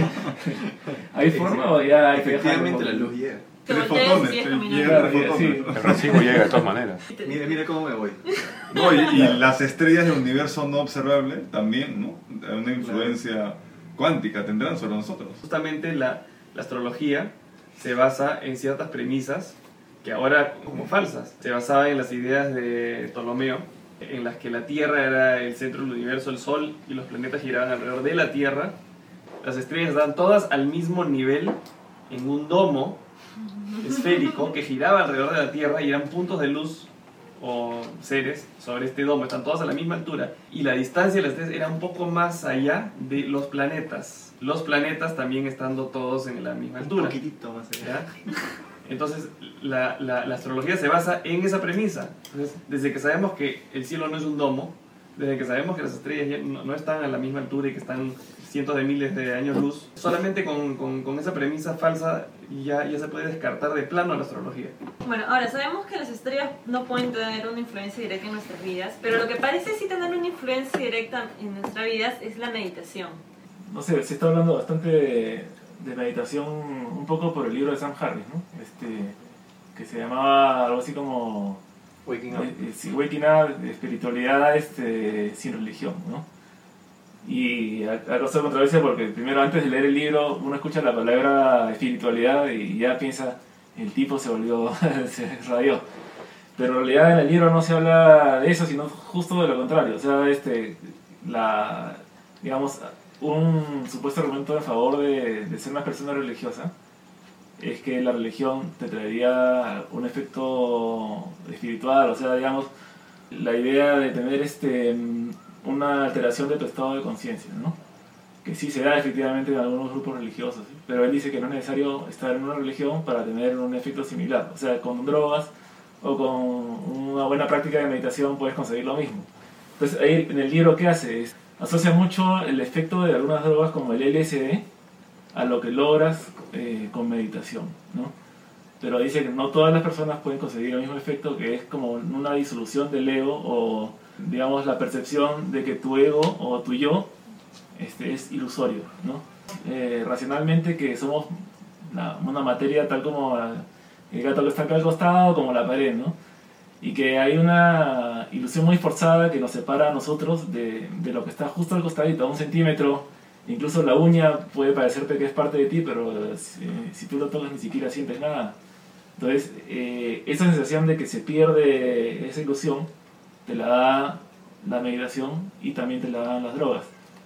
¿Hay forma o ya hay que Efectivamente la luz llega. Te Tres volteas fotones, y sigues llegan caminando. tres fotones. Sí. El recibo llega de todas maneras. Mira cómo me voy. No, y las estrellas del universo no observable también, ¿no? Una influencia cuántica tendrán sobre nosotros. Justamente la astrología se basa en ciertas premisas que ahora como falsas. Se basaba en las ideas de Ptolomeo, en las que la Tierra era el centro del universo, el Sol y los planetas giraban alrededor de la Tierra. Las estrellas estaban todas al mismo nivel en un domo esférico que giraba alrededor de la Tierra y eran puntos de luz o seres sobre este domo, están todas a la misma altura y la distancia de las estrellas era un poco más allá de los planetas también estando todos en la misma altura. Un poquitito más allá. ¿Ya? Entonces la astrología se basa en esa premisa. Entonces, desde que sabemos que el cielo no es un domo, desde que sabemos que las estrellas ya no están a la misma altura y que están cientos de miles de años luz, solamente con esa premisa falsa ya se puede descartar de plano la astrología. Bueno, ahora sabemos que las estrellas no pueden tener una influencia directa en nuestras vidas, pero lo que parece sí tener una influencia directa en nuestras vidas es la meditación. No sé, se está hablando bastante de meditación un poco por el libro de Sam Harris, ¿no? Que se llamaba algo así como Waking Up. sí, Waking Up, espiritualidad sin religión, ¿no? Y ha causado controversia porque primero, antes de leer el libro, uno escucha la palabra espiritualidad y ya piensa, el tipo se volvió, se radió. Pero en realidad en el libro no se habla de eso, sino justo de lo contrario. O sea, digamos, un supuesto argumento a favor de ser una persona religiosa es que la religión te traería un efecto espiritual, o sea, digamos, la idea de tener una alteración de tu estado de conciencia, ¿no? Que sí se da efectivamente en algunos grupos religiosos, ¿sí? Pero él dice que no es necesario estar en una religión para tener un efecto similar, o sea, con drogas o con una buena práctica de meditación puedes conseguir lo mismo. Entonces ahí en el libro, ¿qué hace? Asocia mucho el efecto de algunas drogas como el LSD a lo que logras con meditación, ¿no? Pero dice que no todas las personas pueden conseguir el mismo efecto, que es como una disolución del ego o, digamos, la percepción de que tu ego o tu yo es ilusorio, ¿no? Racionalmente que somos una materia tal como el gato que está acá al costado, como la pared, ¿no? Y que hay una ilusión muy forzada que nos separa a nosotros de lo que está justo al costadito, a 1 centímetro. Incluso la uña puede parecerte que es parte de ti, pero si tú lo tocas ni siquiera sientes nada. Entonces, esa sensación de que se pierde esa ilusión, te la da la meditación y también te la dan las drogas.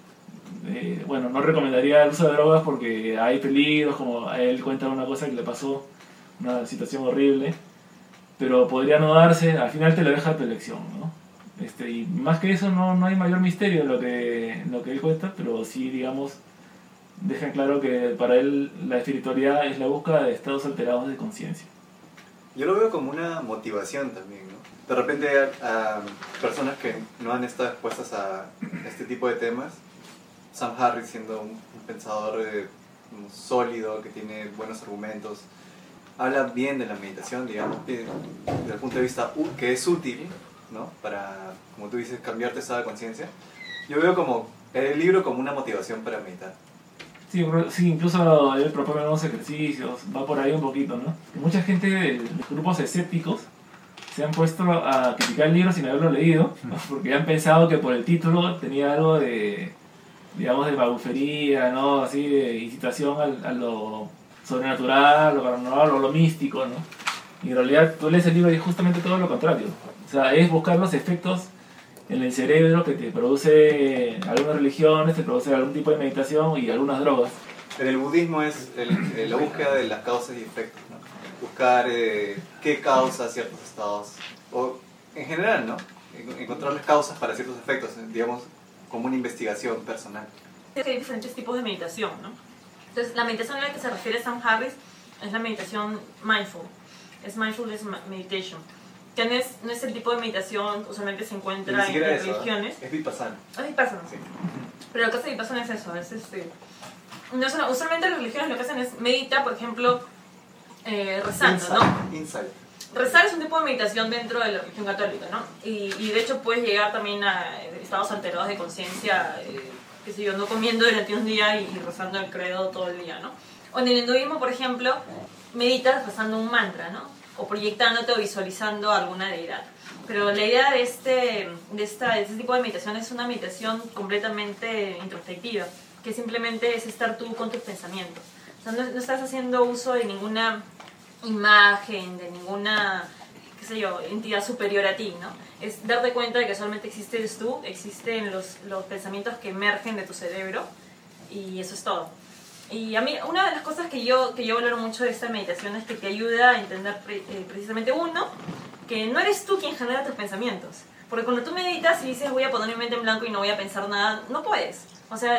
Bueno, no recomendaría el uso de drogas porque hay peligros, como a él cuenta una cosa que le pasó, una situación horrible, pero podría no darse, al final te lo deja a tu elección, ¿no? Y más que eso no hay mayor misterio en lo que él cuenta, pero sí, digamos, deja claro que para él la espiritualidad es la búsqueda de estados alterados de conciencia. Yo lo veo como una motivación también, ¿no? De repente a personas que no han estado expuestas a este tipo de temas, Sam Harris siendo un pensador sólido, que tiene buenos argumentos, habla bien de la meditación, digamos, desde el punto de vista que es útil, ¿no? Para, como tú dices, cambiar tu estado de conciencia. Yo veo como el libro como una motivación para meditar. Sí, incluso él propone unos ejercicios, va por ahí un poquito, ¿no? Mucha gente de los grupos escépticos se han puesto a criticar el libro sin haberlo leído, ¿no? Porque han pensado que por el título tenía algo de, digamos, de magufería, ¿no? Así de incitación a lo sobrenatural, lo paranormal, o lo místico, ¿no? Y en realidad tú lees el libro y es justamente todo lo contrario. O sea, es buscar los efectos en el cerebro que te produce algunas religiones, te produce algún tipo de meditación y algunas drogas. En el budismo es la búsqueda de las causas y efectos, ¿no? Buscar qué causa ciertos estados, o en general, ¿no? Encontrar las causas para ciertos efectos, digamos, como una investigación personal. Hay diferentes tipos de meditación, ¿no? Entonces, la meditación a la que se refiere Sam Harris es la meditación mindful, es mindfulness meditation, que no es el tipo de meditación que usualmente se encuentra en religiones. Es vipassana. Es vipassana, sí. Pero lo que hace vipassana es eso, usualmente las religiones lo que hacen es medita, por ejemplo, rezando, ¿no? Insight. Rezar es un tipo de meditación dentro de la religión católica, ¿no? Y de hecho puedes llegar también a estados alterados de conciencia, qué sé yo, no comiendo durante un día y rezando el credo todo el día, ¿no? O en el hinduismo, por ejemplo, meditas rezando un mantra, ¿no? O proyectándote o visualizando alguna deidad. Pero la idea de este tipo de meditación es una meditación completamente introspectiva, que simplemente es estar tú con tus pensamientos. O sea, no estás haciendo uso de ninguna imagen, de ninguna, qué sé yo, entidad superior a ti, ¿no? Es darte cuenta de que solamente existes tú, existen los pensamientos que emergen de tu cerebro y eso es todo. Y a mí, una de las cosas que yo valoro mucho de esta meditación es que te ayuda a entender precisamente que no eres tú quien genera tus pensamientos. Porque cuando tú meditas y dices voy a poner mi mente en blanco y no voy a pensar nada, no puedes. O sea,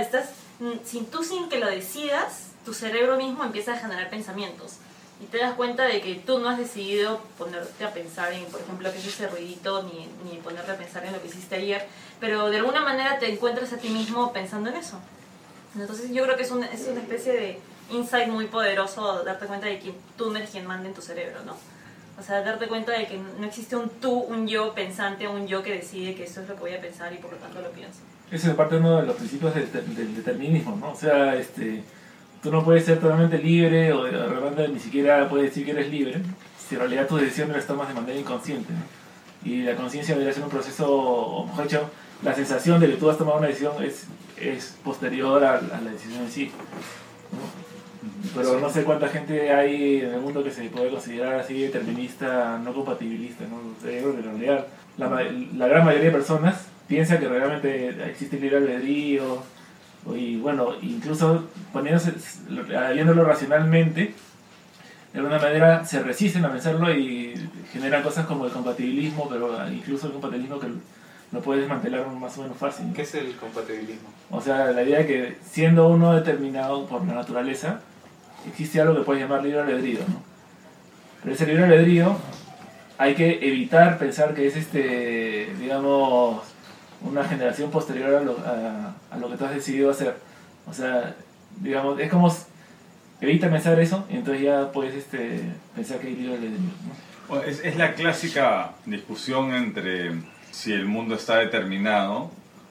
sin que lo decidas, tu cerebro mismo empieza a generar pensamientos. Y te das cuenta de que tú no has decidido ponerte a pensar en, por ejemplo, qué es ese ruidito, ni ponerte a pensar en lo que hiciste ayer, pero de alguna manera te encuentras a ti mismo pensando en eso. Entonces yo creo que es una especie de insight muy poderoso darte cuenta de que tú no eres quien manda en tu cerebro, ¿no? O sea, darte cuenta de que no existe un tú, un yo pensante, un yo que decide que esto es lo que voy a pensar y por lo tanto lo pienso. Eso es parte de uno de los principios del determinismo, ¿no? O sea, tú no puedes ser totalmente libre o de repente ni siquiera puedes decir que eres libre si en realidad tus decisiones las tomas de manera inconsciente, ¿no? Y la conciencia debería ser un proceso, o mejor dicho, la sensación de que tú has tomado una decisión es es posterior a la decisión en sí, ¿no? Pero no sé cuánta gente hay en el mundo que se puede considerar así determinista, no compatibilista, ¿no? O sea, yo creo que en realidad la gran mayoría de personas piensa que realmente existe el libre albedrío, y bueno, incluso viéndolo racionalmente, de alguna manera se resisten a pensarlo y generan cosas como el compatibilismo, pero incluso el compatibilismo que lo puedes desmantelar más o menos fácil, ¿no? ¿Qué es el compatibilismo? O sea, la idea de que siendo uno determinado por la naturaleza, existe algo que puedes llamar libre albedrío, ¿no? Pero ese libre albedrío hay que evitar pensar que es digamos, una generación posterior a lo que tú has decidido hacer. O sea, digamos, es como evita pensar eso y entonces ya puedes pensar que hay libre albedrío, ¿no? Bueno, es la clásica discusión entre si el mundo está determinado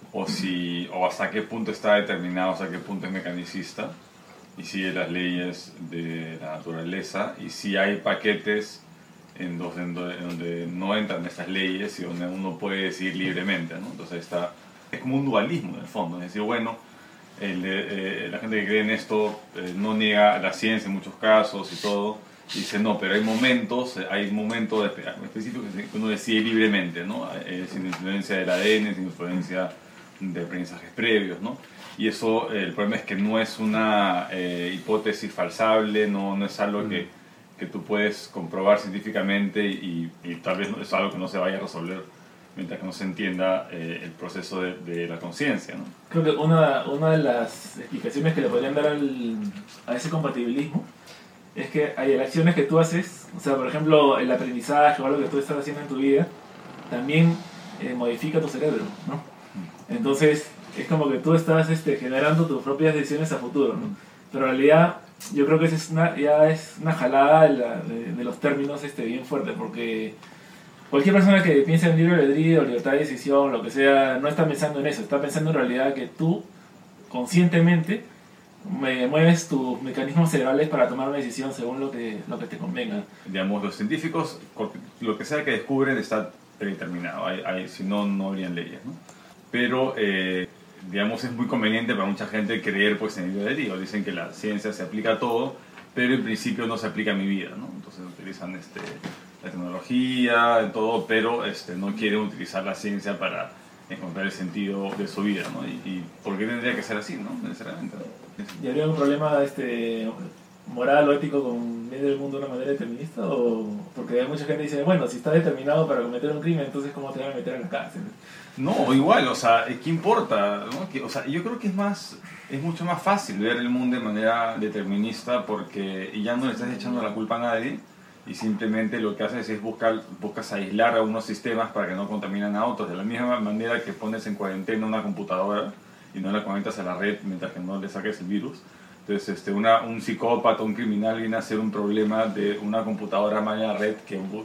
o hasta qué punto está determinado, hasta qué punto es mecanicista y sigue las leyes de la naturaleza, y si hay paquetes en donde no entran estas leyes y donde uno puede decidir libremente, ¿no? Entonces es como un dualismo en el fondo, es decir, bueno, la gente que cree en esto no niega la ciencia en muchos casos y todo, y dice no, pero hay momentos específicos que uno decide libremente, ¿no? Sin influencia del ADN, sin influencia de aprendizajes previos, ¿no? Y eso, el problema es que no es una hipótesis falsable, no es algo que tú puedes comprobar científicamente y tal vez es algo que no se vaya a resolver mientras que no se entienda el proceso de la conciencia, ¿no? Creo que una de las explicaciones que le podrían dar a ese compatibilismo es que hay acciones que tú haces, o sea, por ejemplo, el aprendizaje o algo que tú estás haciendo en tu vida, también modifica tu cerebro, ¿no? Entonces, es como que tú estás generando tus propias decisiones a futuro, ¿no? Pero en realidad, yo creo que ya es una jalada de los términos bien fuerte, porque cualquier persona que piensa en libre albedrío, libertad de decisión, lo que sea, no está pensando en eso, está pensando en realidad que tú, conscientemente, mueves tus mecanismos cerebrales para tomar una decisión según lo que te convenga. Digamos, los científicos, lo que sea que descubren está predeterminado, si no, no habrían leyes, ¿no? Pero, digamos, es muy conveniente para mucha gente creer pues, en el libre albedrío. Dicen que la ciencia se aplica a todo, pero en principio no se aplica a mi vida, ¿no? Entonces utilizan la tecnología, todo, pero no quieren utilizar la ciencia para encontrar el sentido de su vida, ¿no? Y ¿por qué tendría que ser así, no? Necesariamente, ¿no? ¿Y habría un problema moral o ético con medir el mundo de una manera determinista? ¿O porque hay mucha gente que dice, bueno, si estás determinado para cometer un crimen, entonces ¿cómo te van a meter en la cárcel? No, igual, o sea, ¿qué importa? ¿No? O sea, yo creo que es mucho más fácil ver el mundo de manera determinista porque ya no le estás echando la culpa a nadie y simplemente lo que haces es buscas aislar a unos sistemas para que no contaminan a otros, de la misma manera que pones en cuarentena una computadora y no la conectas a la red mientras que no le saques el virus. Entonces, un psicópata, un criminal viene a ser un problema de una computadora mal en la red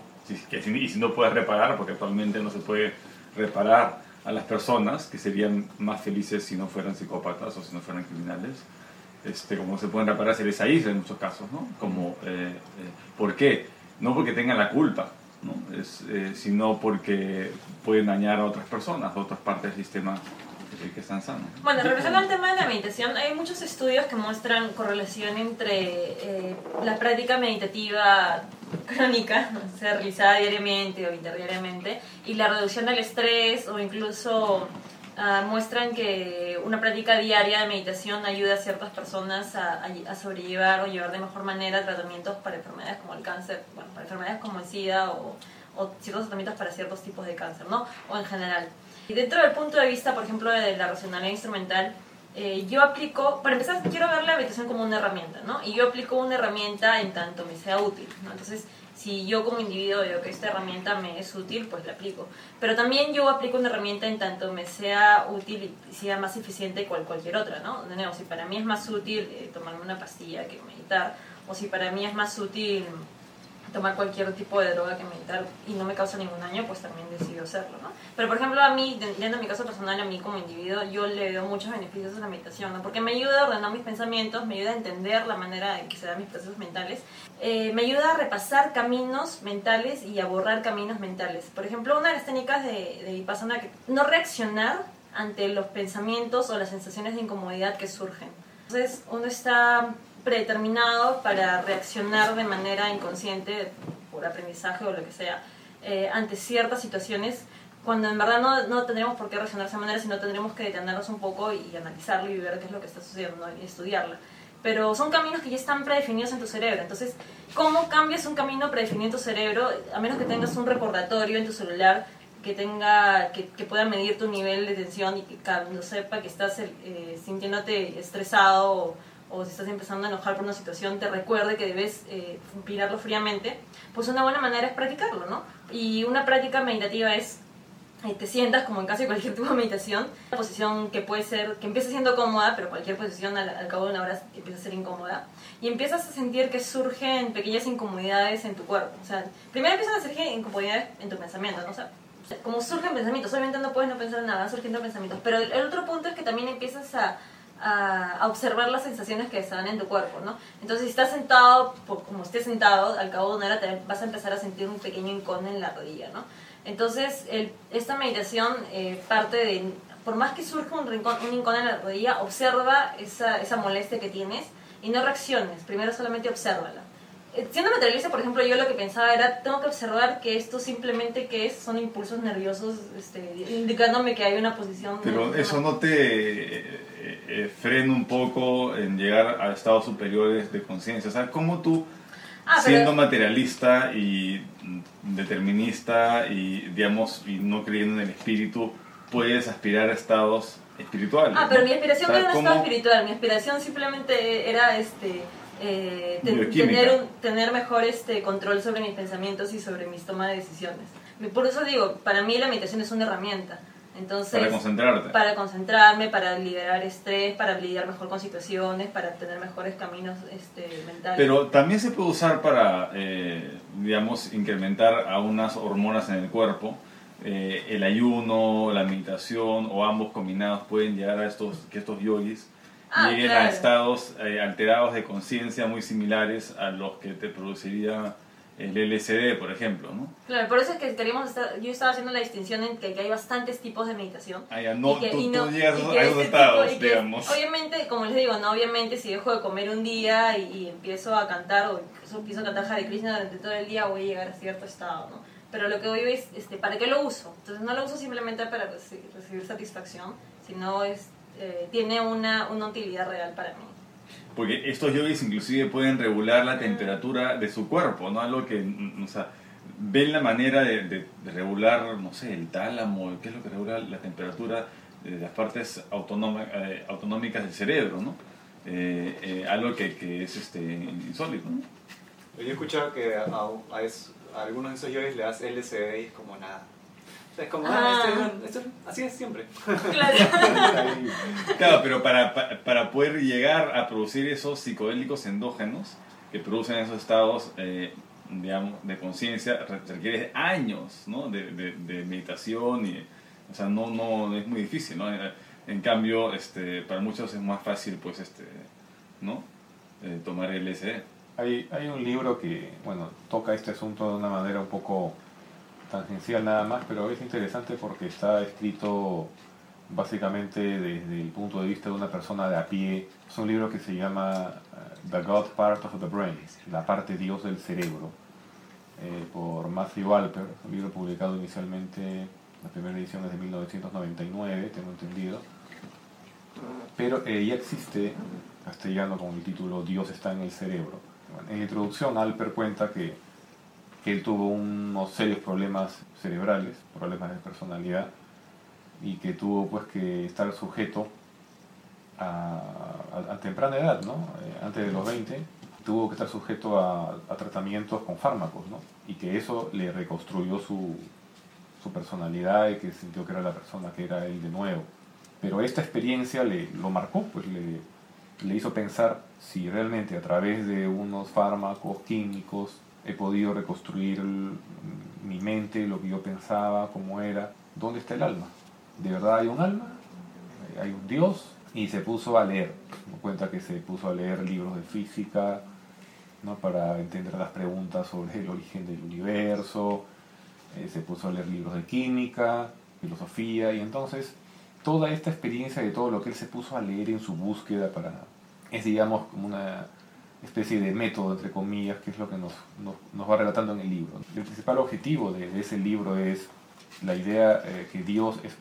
y si no puedes reparar, porque actualmente no se puede reparar a las personas que serían más felices si no fueran psicópatas o si no fueran criminales, como se pueden reparar, se les aísla en muchos casos, ¿no? ¿Por qué? No porque tengan la culpa, ¿no? Sino porque pueden dañar a otras personas, a otras partes del sistema que están sanos. Bueno, regresando al tema de la meditación, hay muchos estudios que muestran correlación entre la práctica meditativa crónica, o sea, realizada diariamente o interdiariamente, y la reducción del estrés, o incluso muestran que una práctica diaria de meditación ayuda a ciertas personas a sobrellevar o llevar de mejor manera tratamientos para enfermedades como el cáncer, bueno, para enfermedades como el SIDA o ciertos tratamientos para ciertos tipos de cáncer, ¿no? O en general. Y dentro del punto de vista, por ejemplo, de la racionalidad instrumental, yo aplico, para empezar, quiero ver la meditación como una herramienta, ¿no? Y yo aplico una herramienta en tanto me sea útil, ¿no? Entonces, si yo como individuo veo que esta herramienta me es útil, pues la aplico. Pero también yo aplico una herramienta en tanto me sea útil y sea más eficiente que cualquier otra, ¿no? De nuevo, si para mí es más útil tomarme una pastilla que meditar, o si para mí es más útil tomar cualquier tipo de droga que meditar y no me causa ningún daño, pues también decido hacerlo, ¿no? Pero por ejemplo, a mí, dentro de mi caso personal, a mí como individuo, yo le veo muchos beneficios a la meditación, ¿no? Porque me ayuda a ordenar mis pensamientos, me ayuda a entender la manera en que se dan mis procesos mentales, me ayuda a repasar caminos mentales y a borrar caminos mentales. Por ejemplo, una de las técnicas de Vipassana, que no reaccionar ante los pensamientos o las sensaciones de incomodidad que surgen. Entonces uno está predeterminado para reaccionar de manera inconsciente, por aprendizaje o lo que sea, ante ciertas situaciones, cuando en verdad no tendremos por qué reaccionar de esa manera, sino tendremos que detenernos un poco y analizarlo y ver qué es lo que está sucediendo, ¿no? Y estudiarla. Pero son caminos que ya están predefinidos en tu cerebro. Entonces, ¿cómo cambias un camino predefinido en tu cerebro? A menos que tengas un recordatorio en tu celular que pueda medir tu nivel de tensión y que cuando sepa que estás sintiéndote estresado o si estás empezando a enojar por una situación, te recuerde que debes mirarlo fríamente. Pues una buena manera es practicarlo, ¿no? Y una práctica meditativa es te sientas como en casi cualquier tipo de meditación, una posición que puede ser, que empieza siendo cómoda, pero cualquier posición al cabo de una hora empieza a ser incómoda, y empiezas a sentir que surgen pequeñas incomodidades en tu cuerpo. O sea, primero empiezan a surgir incomodidades en tu pensamiento, ¿no? O sea, como surgen pensamientos, obviamente no puedes no pensar en nada, van surgiendo pensamientos, pero el otro punto es que también empiezas a observar las sensaciones que están en tu cuerpo, ¿no? Entonces, si estás sentado, como estés sentado, al cabo de una hora te vas a empezar a sentir un pequeño hincón en la rodilla, ¿no? Entonces, esta meditación parte de, por más que surja un hincón en la rodilla, observa esa molestia que tienes y no reacciones, primero solamente obsérvala. Siendo materialista, por ejemplo, yo lo que pensaba era, tengo que observar que esto simplemente son impulsos nerviosos indicándome que hay una posición... Pero eso no te frena un poco en llegar a estados superiores de conciencia. O sea, ¿cómo tú, siendo materialista y determinista y, digamos, y no creyendo en el espíritu, puedes aspirar a estados espirituales? Pero mi aspiración no era un estado espiritual, mi aspiración simplemente era tener mejor control sobre mis pensamientos y sobre mis tomas de decisiones. Por eso digo, para mí la meditación es una herramienta. Entonces, para concentrarte. Para concentrarme, para liberar estrés, para lidiar mejor con situaciones, para tener mejores caminos mentales. Pero también se puede usar para, digamos, incrementar a unas hormonas en el cuerpo. El ayuno, la meditación o ambos combinados pueden llegar a que estos yogis lleguen a estados alterados de conciencia muy similares a los que te produciría el LSD, por ejemplo, ¿no? Claro, por eso es que yo estaba haciendo la distinción en que hay bastantes tipos de meditación. Tú llegas a esos estados, digamos. Obviamente, como les digo, no, obviamente si dejo de comer un día y empiezo a cantar o empiezo a cantar Hare Krishna durante todo el día, voy a llegar a cierto estado, ¿no? Pero lo que voy es, ¿para qué lo uso? Entonces no lo uso simplemente para recibir satisfacción, sino tiene una utilidad real para mí. Porque estos yogis inclusive pueden regular la temperatura de su cuerpo, ¿no? Algo que, o sea, ven la manera de regular, no sé, el tálamo, qué es lo que regula la temperatura de las partes autonómicas del cerebro, ¿no? Algo que es insólito, ¿no? Yo he escuchado que a algunos de esos yogis le das LSD y es como nada. Es como, así es siempre. Claro, pero para poder llegar a producir esos psicodélicos endógenos que producen esos estados, digamos, de conciencia, requiere años, ¿no? de meditación y, o sea, no es muy difícil, ¿no? En cambio, para muchos es más fácil, pues, ¿no? Tomar LSD. Hay un libro que, bueno, toca este asunto de una manera un poco tangencial nada más, pero es interesante porque está escrito básicamente desde el punto de vista de una persona de a pie. Es un libro que se llama The God Part of the Brain, la parte Dios del cerebro, por Matthew Alper, un libro publicado inicialmente, la primera edición es de 1999, tengo entendido, pero ya existe castellano con el título Dios está en el cerebro. Bueno, en la introducción Alper cuenta que él tuvo unos serios problemas cerebrales, problemas de personalidad, y que tuvo pues que estar sujeto a temprana edad, ¿no? Antes de los 20, tuvo que estar sujeto a tratamientos con fármacos, ¿no? Y que eso le reconstruyó su personalidad y que sintió que era la persona que era él de nuevo. Pero esta experiencia lo marcó, pues le hizo pensar si realmente a través de unos fármacos químicos he podido reconstruir mi mente, lo que yo pensaba, cómo era. ¿Dónde está el alma? ¿De verdad hay un alma? ¿Hay un Dios? Y se puso a leer. Me cuenta que se puso a leer libros de física, ¿no? Para entender las preguntas sobre el origen del universo. Se puso a leer libros de química, filosofía, y entonces toda esta experiencia de todo lo que él se puso a leer en su búsqueda es, digamos, como una especie de método, entre comillas, que es lo que nos va relatando en el libro. El principal objetivo de ese libro es la idea que Dios es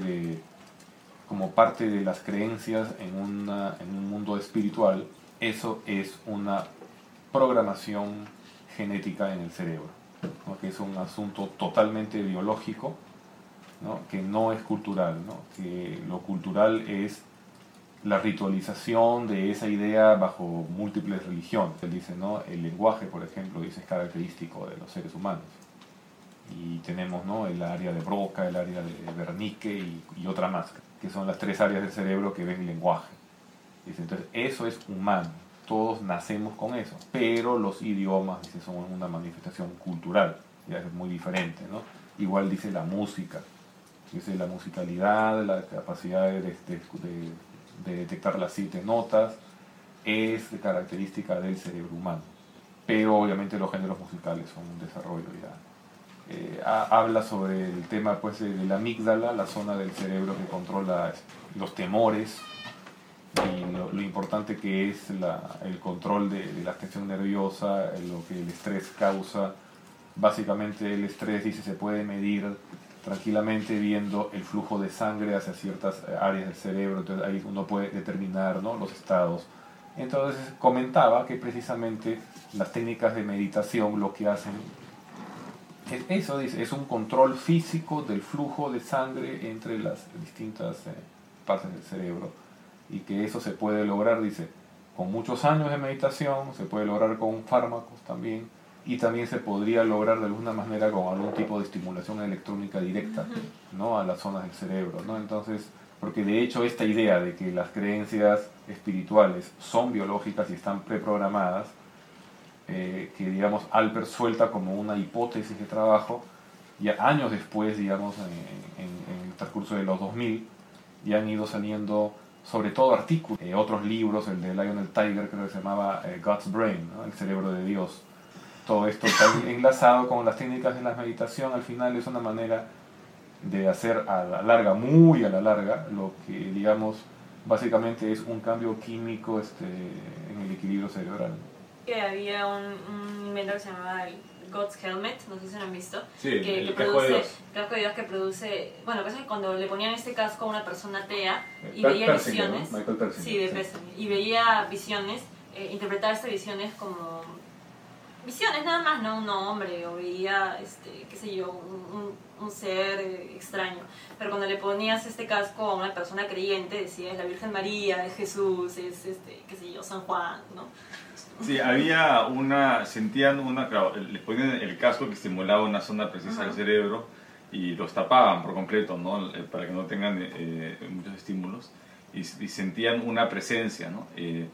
como parte de las creencias en un mundo espiritual. Eso es una programación genética en el cerebro, ¿no? Que es un asunto totalmente biológico, ¿no? Que no es cultural, ¿no? Que lo cultural es la ritualización de esa idea bajo múltiples religiones. Él dice, ¿no? El lenguaje, por ejemplo, dice, es característico de los seres humanos. Y tenemos, ¿no? El área de Broca, el área de Wernicke y otra más, que son las 3 áreas del cerebro que ven el lenguaje. Dice, entonces, eso es humano. Todos nacemos con eso. Pero los idiomas, dice, son una manifestación cultural. Ya es muy diferente, ¿no? Igual dice la música. Dice la musicalidad, la capacidad de detectar las 7 notas, es de característica del cerebro humano. Pero obviamente los géneros musicales son un desarrollo ya. Habla sobre el tema, pues, de la amígdala, la zona del cerebro que controla los temores y lo importante que es el control de la tensión nerviosa, lo que el estrés causa. Básicamente el estrés, dice, se puede medir tranquilamente viendo el flujo de sangre hacia ciertas áreas del cerebro, entonces ahí uno puede determinar, ¿no? Los estados. Entonces comentaba que precisamente las técnicas de meditación lo que hacen es eso, dice, es un control físico del flujo de sangre entre las distintas partes del cerebro, y que eso se puede lograr, dice, con muchos años de meditación, se puede lograr con fármacos también, y también se podría lograr de alguna manera con algún tipo de estimulación electrónica directa, ¿no? A las zonas del cerebro, ¿no? Entonces, porque de hecho esta idea de que las creencias espirituales son biológicas y están preprogramadas, que digamos Alpert suelta como una hipótesis de trabajo, ya años después, digamos, en el transcurso de los 2000, ya han ido saliendo sobre todo artículos, otros libros, el de Lionel Tiger, creo que se llamaba God's Brain, ¿no? El cerebro de Dios. Todo esto está enlazado con las técnicas de la meditación. Al final es una manera de hacer a la larga, muy a la larga, lo que, digamos, básicamente es un cambio químico en el equilibrio cerebral. Que había un inventor que se llamaba el God's Helmet, no sé si lo han visto, Sí, que el produce, casco de Dios. casco de Dios que produce, bueno, pasa que cuando le ponían este casco a una persona atea y Per- veía Persinger, visiones, ¿no? Michael Persinger, sí, de sí. Persinger, y veía visiones, interpretaba estas visiones como visiones nada más, no un hombre, o veía, qué sé yo, un ser extraño. Pero cuando le ponías este casco a una persona creyente, decía, es la Virgen María, es Jesús, es, qué sé yo, San Juan, ¿no? Sí, sentían claro, les ponían el casco que estimulaba una zona precisa del cerebro y los tapaban por completo, ¿no? Para que no tengan muchos estímulos, y sentían una presencia, ¿no?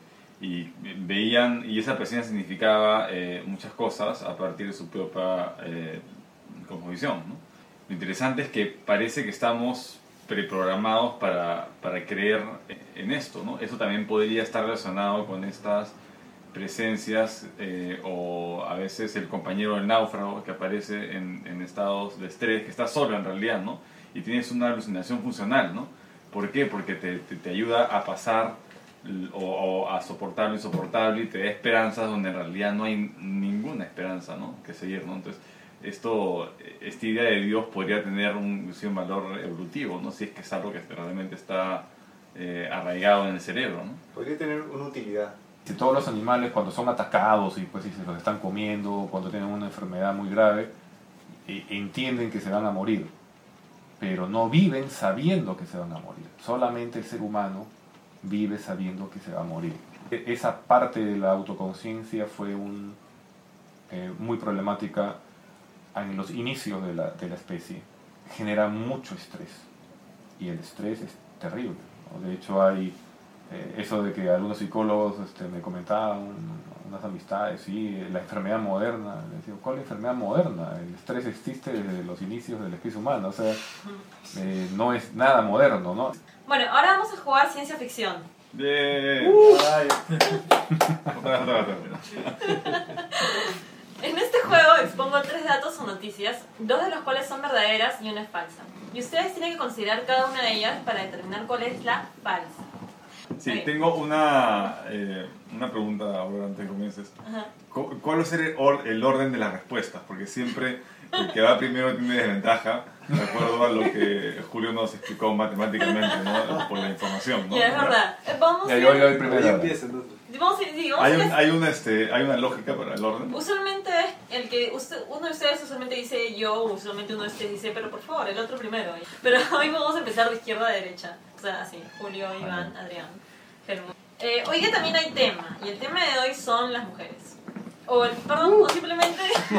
Y veían, y esa presencia significaba muchas cosas a partir de su propia cosmovisión, ¿no? Lo interesante es que parece que estamos preprogramados para creer en esto, ¿no? Eso también podría estar relacionado con estas presencias o a veces el compañero del náufrago que aparece en estados de estrés, que está solo en realidad, ¿no? Y tienes una alucinación funcional, ¿no? ¿Por qué? Porque te ayuda a pasar o a soportar lo insoportable y te da esperanzas donde en realidad no hay ninguna esperanza, ¿no? Que seguir, ¿no? Entonces, esta idea de Dios podría tener un valor evolutivo, ¿no? Si es que es algo que realmente está arraigado en el cerebro, ¿no? Podría tener una utilidad. Si todos los animales, cuando son atacados y pues si se los están comiendo, cuando tienen una enfermedad muy grave, entienden que se van a morir, pero no viven sabiendo que se van a morir. Solamente el ser humano vive sabiendo que se va a morir. Esa parte de la autoconciencia fue muy problemática en los inicios de la especie. Genera mucho estrés y el estrés es terrible, ¿no? De hecho hay eso de que algunos psicólogos me comentaban, unas amistades, sí, la enfermedad moderna. Les digo, ¿cuál enfermedad moderna? El estrés existe desde los inicios de la especie humana, o sea, no es nada moderno, ¿no? Bueno, ahora vamos a jugar ciencia ficción. ¡Bien! En este juego expongo 3 datos o noticias, 2 de los cuales son verdaderas y una es falsa. Y ustedes tienen que considerar cada una de ellas para determinar cuál es la falsa. Sí, Ok. tengo una pregunta ahora antes de que comiences. Ajá. ¿Cuál va a ser el orden de las respuestas? Porque siempre el que va primero tiene desventaja, de acuerdo a lo que Julio nos explicó matemáticamente, ¿no? Por la información, ¿no? Ya, es verdad. Vamos a Ya, yo voy ir... primero. Yo empiezo entonces. Vamos a ir... Sí, vamos a ir... Hay una lógica para el orden. Usualmente el que uno de ustedes usualmente dice yo, usualmente uno de ustedes dice, pero por favor, el otro primero. Pero hoy vamos a empezar de izquierda a derecha. O sea, así, Julio, Iván, Adrián, Germán. Hoy día también hay tema, y el tema de hoy son las mujeres. O simplemente...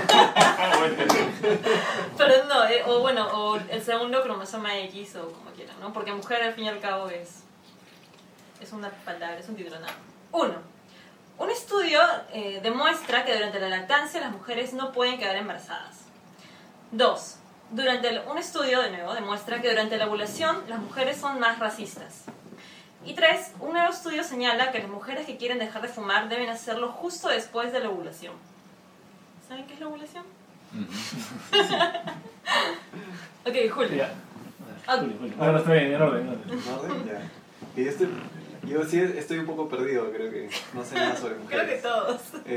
Pero no, o el segundo cromosoma X o como quieran, ¿no? Porque mujer al fin y al cabo es una palabra, es un título nada. Un estudio demuestra que durante la lactancia las mujeres no pueden quedar embarazadas. 2. Un estudio, de nuevo, demuestra que durante la ovulación las mujeres son más racistas. Y 3. Un nuevo estudio señala que las mujeres que quieren dejar de fumar deben hacerlo justo después de la ovulación. ¿Saben qué es la ovulación? Ok, Julio. Ya. Julio. Ahora estoy en orden. ¿En orden? Ya. Que yo sí estoy un poco perdido, creo que no sé nada sobre mujeres. Creo que todos.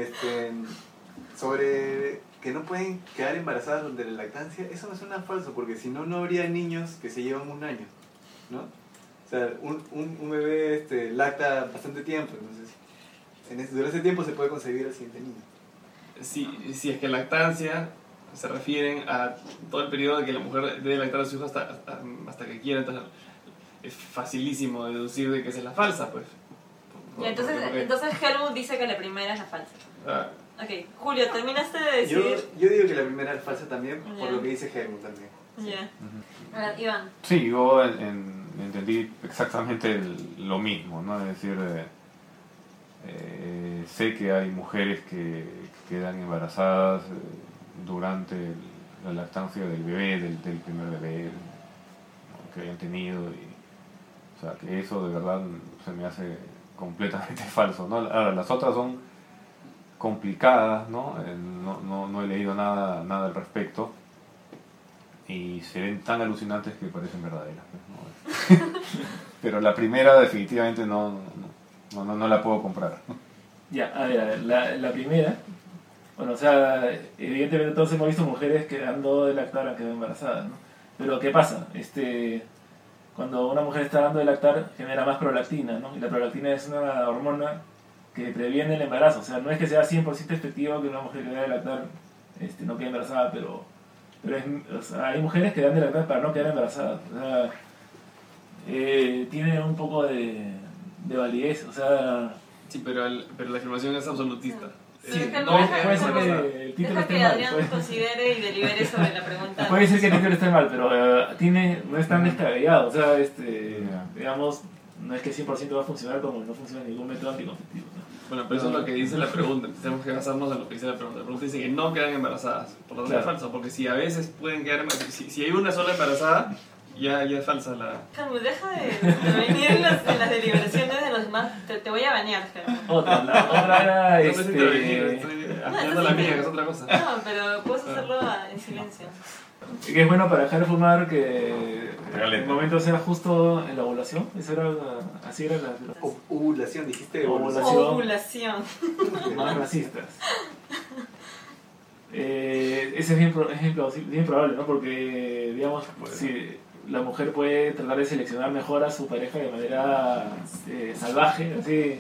Sobre que no pueden quedar embarazadas durante la lactancia, eso me suena falso, porque si no, no habría niños que se llevan un año, ¿no? O sea, un bebé lacta bastante tiempo, entonces durante ese tiempo se puede concebir al siguiente niño. Si es que lactancia se refieren a todo el periodo de que la mujer debe lactar a su hijo hasta que quiera, entonces es facilísimo deducir de que esa es la falsa, pues. Y entonces Helmut dice que la primera es la falsa. Ah, Ok, Julio, terminaste de decir... Yo digo que la primera es falsa también, por Ya. lo que dice Helmut también. Ya. A ver, Iván. Sí, yo entendí exactamente lo mismo, ¿no? Es decir, sé que hay mujeres que quedan embarazadas durante la lactancia del bebé, del primer bebé, ¿no? Que hayan tenido. O sea, que eso de verdad se me hace completamente falso, ¿no? Ahora, las otras son complicadas, ¿no? No he leído nada al respecto y se ven tan alucinantes que parecen verdaderas, pues, ¿no? Pero la primera definitivamente no la puedo comprar. Ya, a ver, la primera, bueno, o sea, evidentemente todos hemos visto mujeres quedando de lactar han quedado embarazadas, ¿no? Pero ¿qué pasa? Cuando una mujer está dando de lactar genera más prolactina, ¿no? Y la prolactina es una hormona que previene el embarazo, o sea, no es que sea 100% efectivo que una mujer que da de lactar no quede embarazada, pero o sea, hay mujeres que dan de lactar para no quedar embarazadas, o sea, tiene un poco de validez, o sea... sí, pero la afirmación es absolutista. Sí, puede ser que el título Deja esté que mal. Adrián considere y delibere sobre la pregunta. Puede ser que el título esté mal, pero no es tan descabellado. O sea, digamos, no es que 100% va a funcionar como no funciona ningún método anticonceptivo, ¿no? Bueno, pero eso es lo que dice la pregunta. Tenemos que basarnos en lo que dice la pregunta. La pregunta dice que no quedan embarazadas. Por lo tanto, Claro. es falso. Porque si a veces pueden quedar embarazadas, si hay una sola embarazada, ya es falsa la... Helmut, deja de venir en las deliberaciones de los demás. Te voy a banear, Helmut. Otra era, No puedes intervenir, estoy ampliando la mía, que es otra cosa. No, pero puedes hacerlo en silencio. que es bueno para dejar de fumar, que Regálate. el momento sea justo en la ovulación. Eso era, así era la Ovulación, dijiste Ovulación. Ovulación. más racistas. Ese es bien probable, ¿no? Porque, digamos, si la mujer puede tratar de seleccionar mejor a su pareja de manera salvaje, así,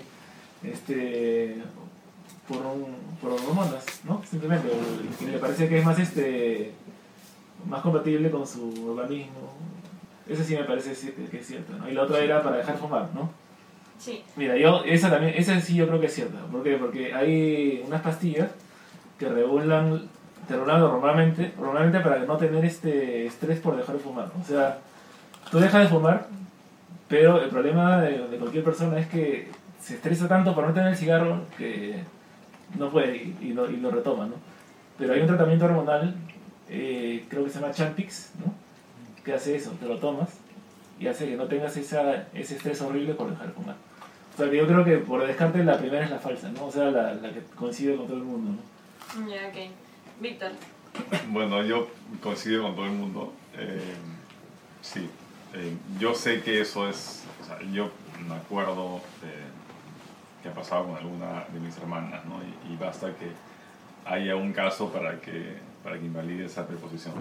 por hormonas, ¿no? Simplemente, y le parece que es más compatible con su organismo. Eso sí me parece que es cierto, ¿no? Y la otra era para dejar fumar, ¿no? Sí. Mira, esa sí yo creo que es cierta. ¿Por qué? Porque hay unas pastillas que te regulan hormonalmente para no tener estrés por dejar de fumar. O sea, tú dejas de fumar, pero el problema de cualquier persona es que se estresa tanto por no tener el cigarro que no puede y lo retoma, ¿no? Pero hay un tratamiento hormonal, creo que se llama Champix, ¿no? Que hace eso, te lo tomas y hace que no tengas ese estrés horrible por dejar de fumar. O sea, que yo creo que por descarte la primera es la falsa, ¿no? O sea, la que coincide con todo el mundo, ¿no? Ya, ok. Víctor. Bueno, yo coincido con todo el mundo. Sí, yo sé que eso es, o sea, yo me acuerdo que ha pasado con alguna de mis hermanas, ¿no? Y basta que haya un caso para que invalide esa preposición.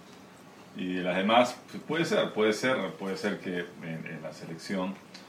Y las demás, pues puede ser que en la selección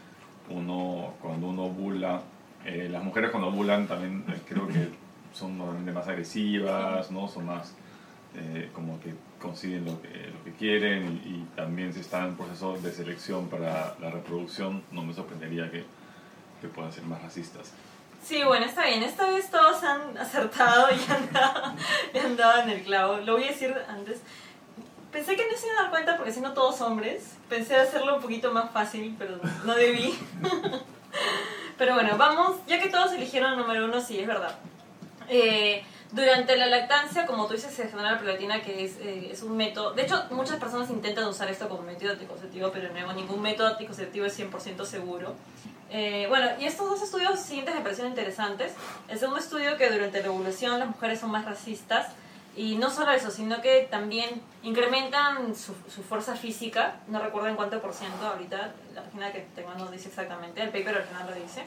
cuando uno bula, las mujeres cuando bulan también creo que son normalmente más agresivas, ¿no? Son más como que consiguen lo que quieren y también si están en proceso de selección para la reproducción, no me sorprendería que puedan ser más racistas. Sí, bueno, está bien. Esta vez todos han acertado y han dado en el clavo. Lo voy a decir antes. Pensé que no se iban a dar cuenta porque siendo todos hombres, pensé hacerlo un poquito más fácil, pero no debí. Pero bueno, vamos, ya que todos eligieron el número 1, sí, es verdad. Durante la lactancia, como tú dices, se genera la prolactina, que es un método... De hecho, muchas personas intentan usar esto como método anticonceptivo, pero no, ningún método anticonceptivo es 100% seguro. Bueno, y estos dos estudios siguientes me parecieron interesantes. El segundo estudio, que durante la ovulación las mujeres son más racistas, y no solo eso, sino que también incrementan su fuerza física, no recuerdo en cuánto por ciento ahorita, la página que tengo no dice exactamente, el paper al final lo dice,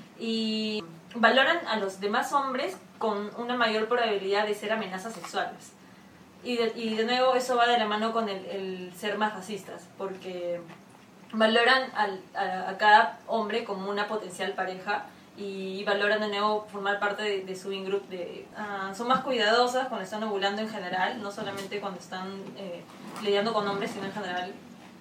y valoran a los demás hombres con una mayor probabilidad de ser amenazas sexuales. Y de nuevo eso va de la mano con el ser más racistas, porque valoran a cada hombre como una potencial pareja y valoran de nuevo formar parte de su in-group. Son más cuidadosas cuando están ovulando en general, no solamente cuando están lidiando con hombres, sino en general.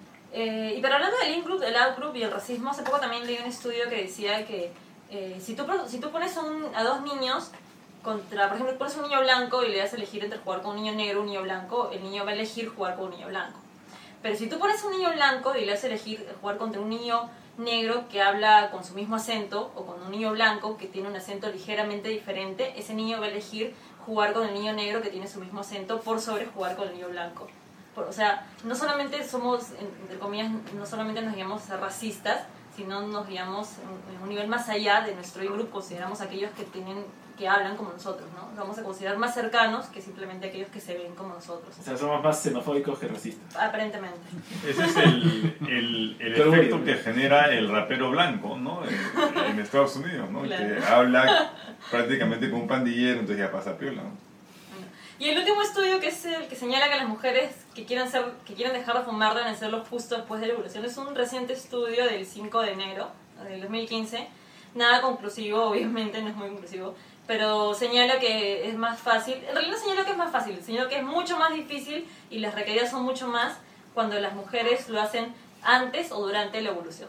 Pero hablando del in-group, del out-group y el racismo, hace poco también leí un estudio que decía que si tú pones a dos niños contra, por ejemplo, pones un niño blanco y le das a elegir entre jugar con un niño negro o un niño blanco, el niño va a elegir jugar con un niño blanco. Pero si tú pones un niño blanco y le das a elegir jugar contra un niño negro que habla con su mismo acento, o con un niño blanco que tiene un acento ligeramente diferente, ese niño va a elegir jugar con el niño negro que tiene su mismo acento por sobre jugar con el niño blanco. O sea, no solamente somos, entre comillas, no solamente nos guiamos a ser racistas, sino nos guiamos en un nivel más allá de nuestro grupo, consideramos a aquellos que hablan como nosotros, ¿no? Nos vamos a considerar más cercanos que simplemente aquellos que se ven como nosotros. O sea, somos más xenofóbicos que racistas. Aparentemente. Ese es el efecto que genera el rapero blanco, ¿no? En Estados Unidos, ¿no? Claro. Que habla prácticamente como un pandillero, entonces ya pasa piola, ¿no? Y el último estudio, que es el que señala que las mujeres que quieren dejar de fumar deben hacerlo justo después de la ovulación, es un reciente estudio del 5 de enero del 2015. Nada conclusivo, obviamente, no es muy conclusivo, pero señala que es más fácil. En realidad no señala que es más fácil, señala que es mucho más difícil y las recaídas son mucho más cuando las mujeres lo hacen antes o durante la ovulación.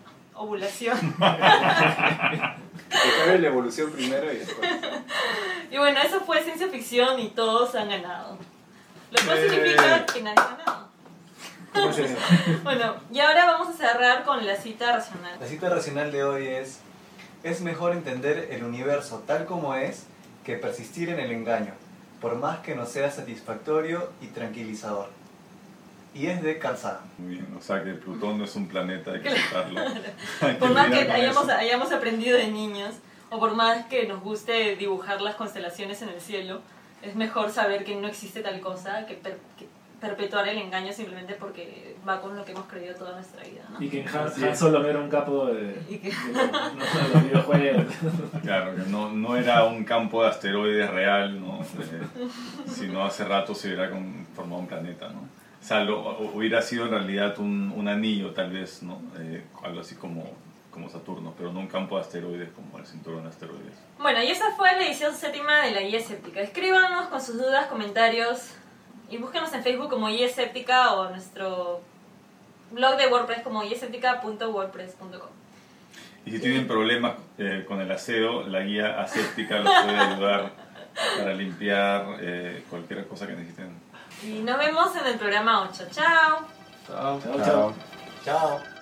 Que acabe la evolución primero y después. Y bueno, eso fue ciencia ficción y todos han ganado. Lo cual significa que nadie ha ganado. ¿Cómo se Bueno, y ahora vamos a cerrar con la cita racional. La cita racional de hoy es mejor entender el universo tal como es que persistir en el engaño, por más que no sea satisfactorio y tranquilizador. Y es de Carl Sagan. Muy bien, o sea que Plutón no es un planeta, hay que aceptarlo. Por más que hayamos aprendido de niños, o por más que nos guste dibujar las constelaciones en el cielo, es mejor saber que no existe tal cosa que perpetuar el engaño simplemente porque va con lo que hemos creído toda nuestra vida, ¿no? Y que Han Solo no era un capo de los videojuegos. Claro, que no era un campo de asteroides real, ¿no? Sino hace rato se hubiera formado un planeta, ¿no? O sea, hubiera sido en realidad un anillo tal vez, ¿no? Algo así como Saturno, pero no un campo de asteroides como el cinturón de asteroides. Bueno, y esa fue la edición 7ª de la Guía Escéptica. Escríbanos con sus dudas, comentarios, y búsquenos en Facebook como Guía Escéptica o nuestro blog de WordPress como guiaescéptica.wordpress.com. Y si tienen problemas con el aseo, la guía aséptica los puede ayudar para limpiar cualquier cosa que necesiten. Y nos vemos en el programa 8. ¡Chao! Chao. Chao, chao. Chao.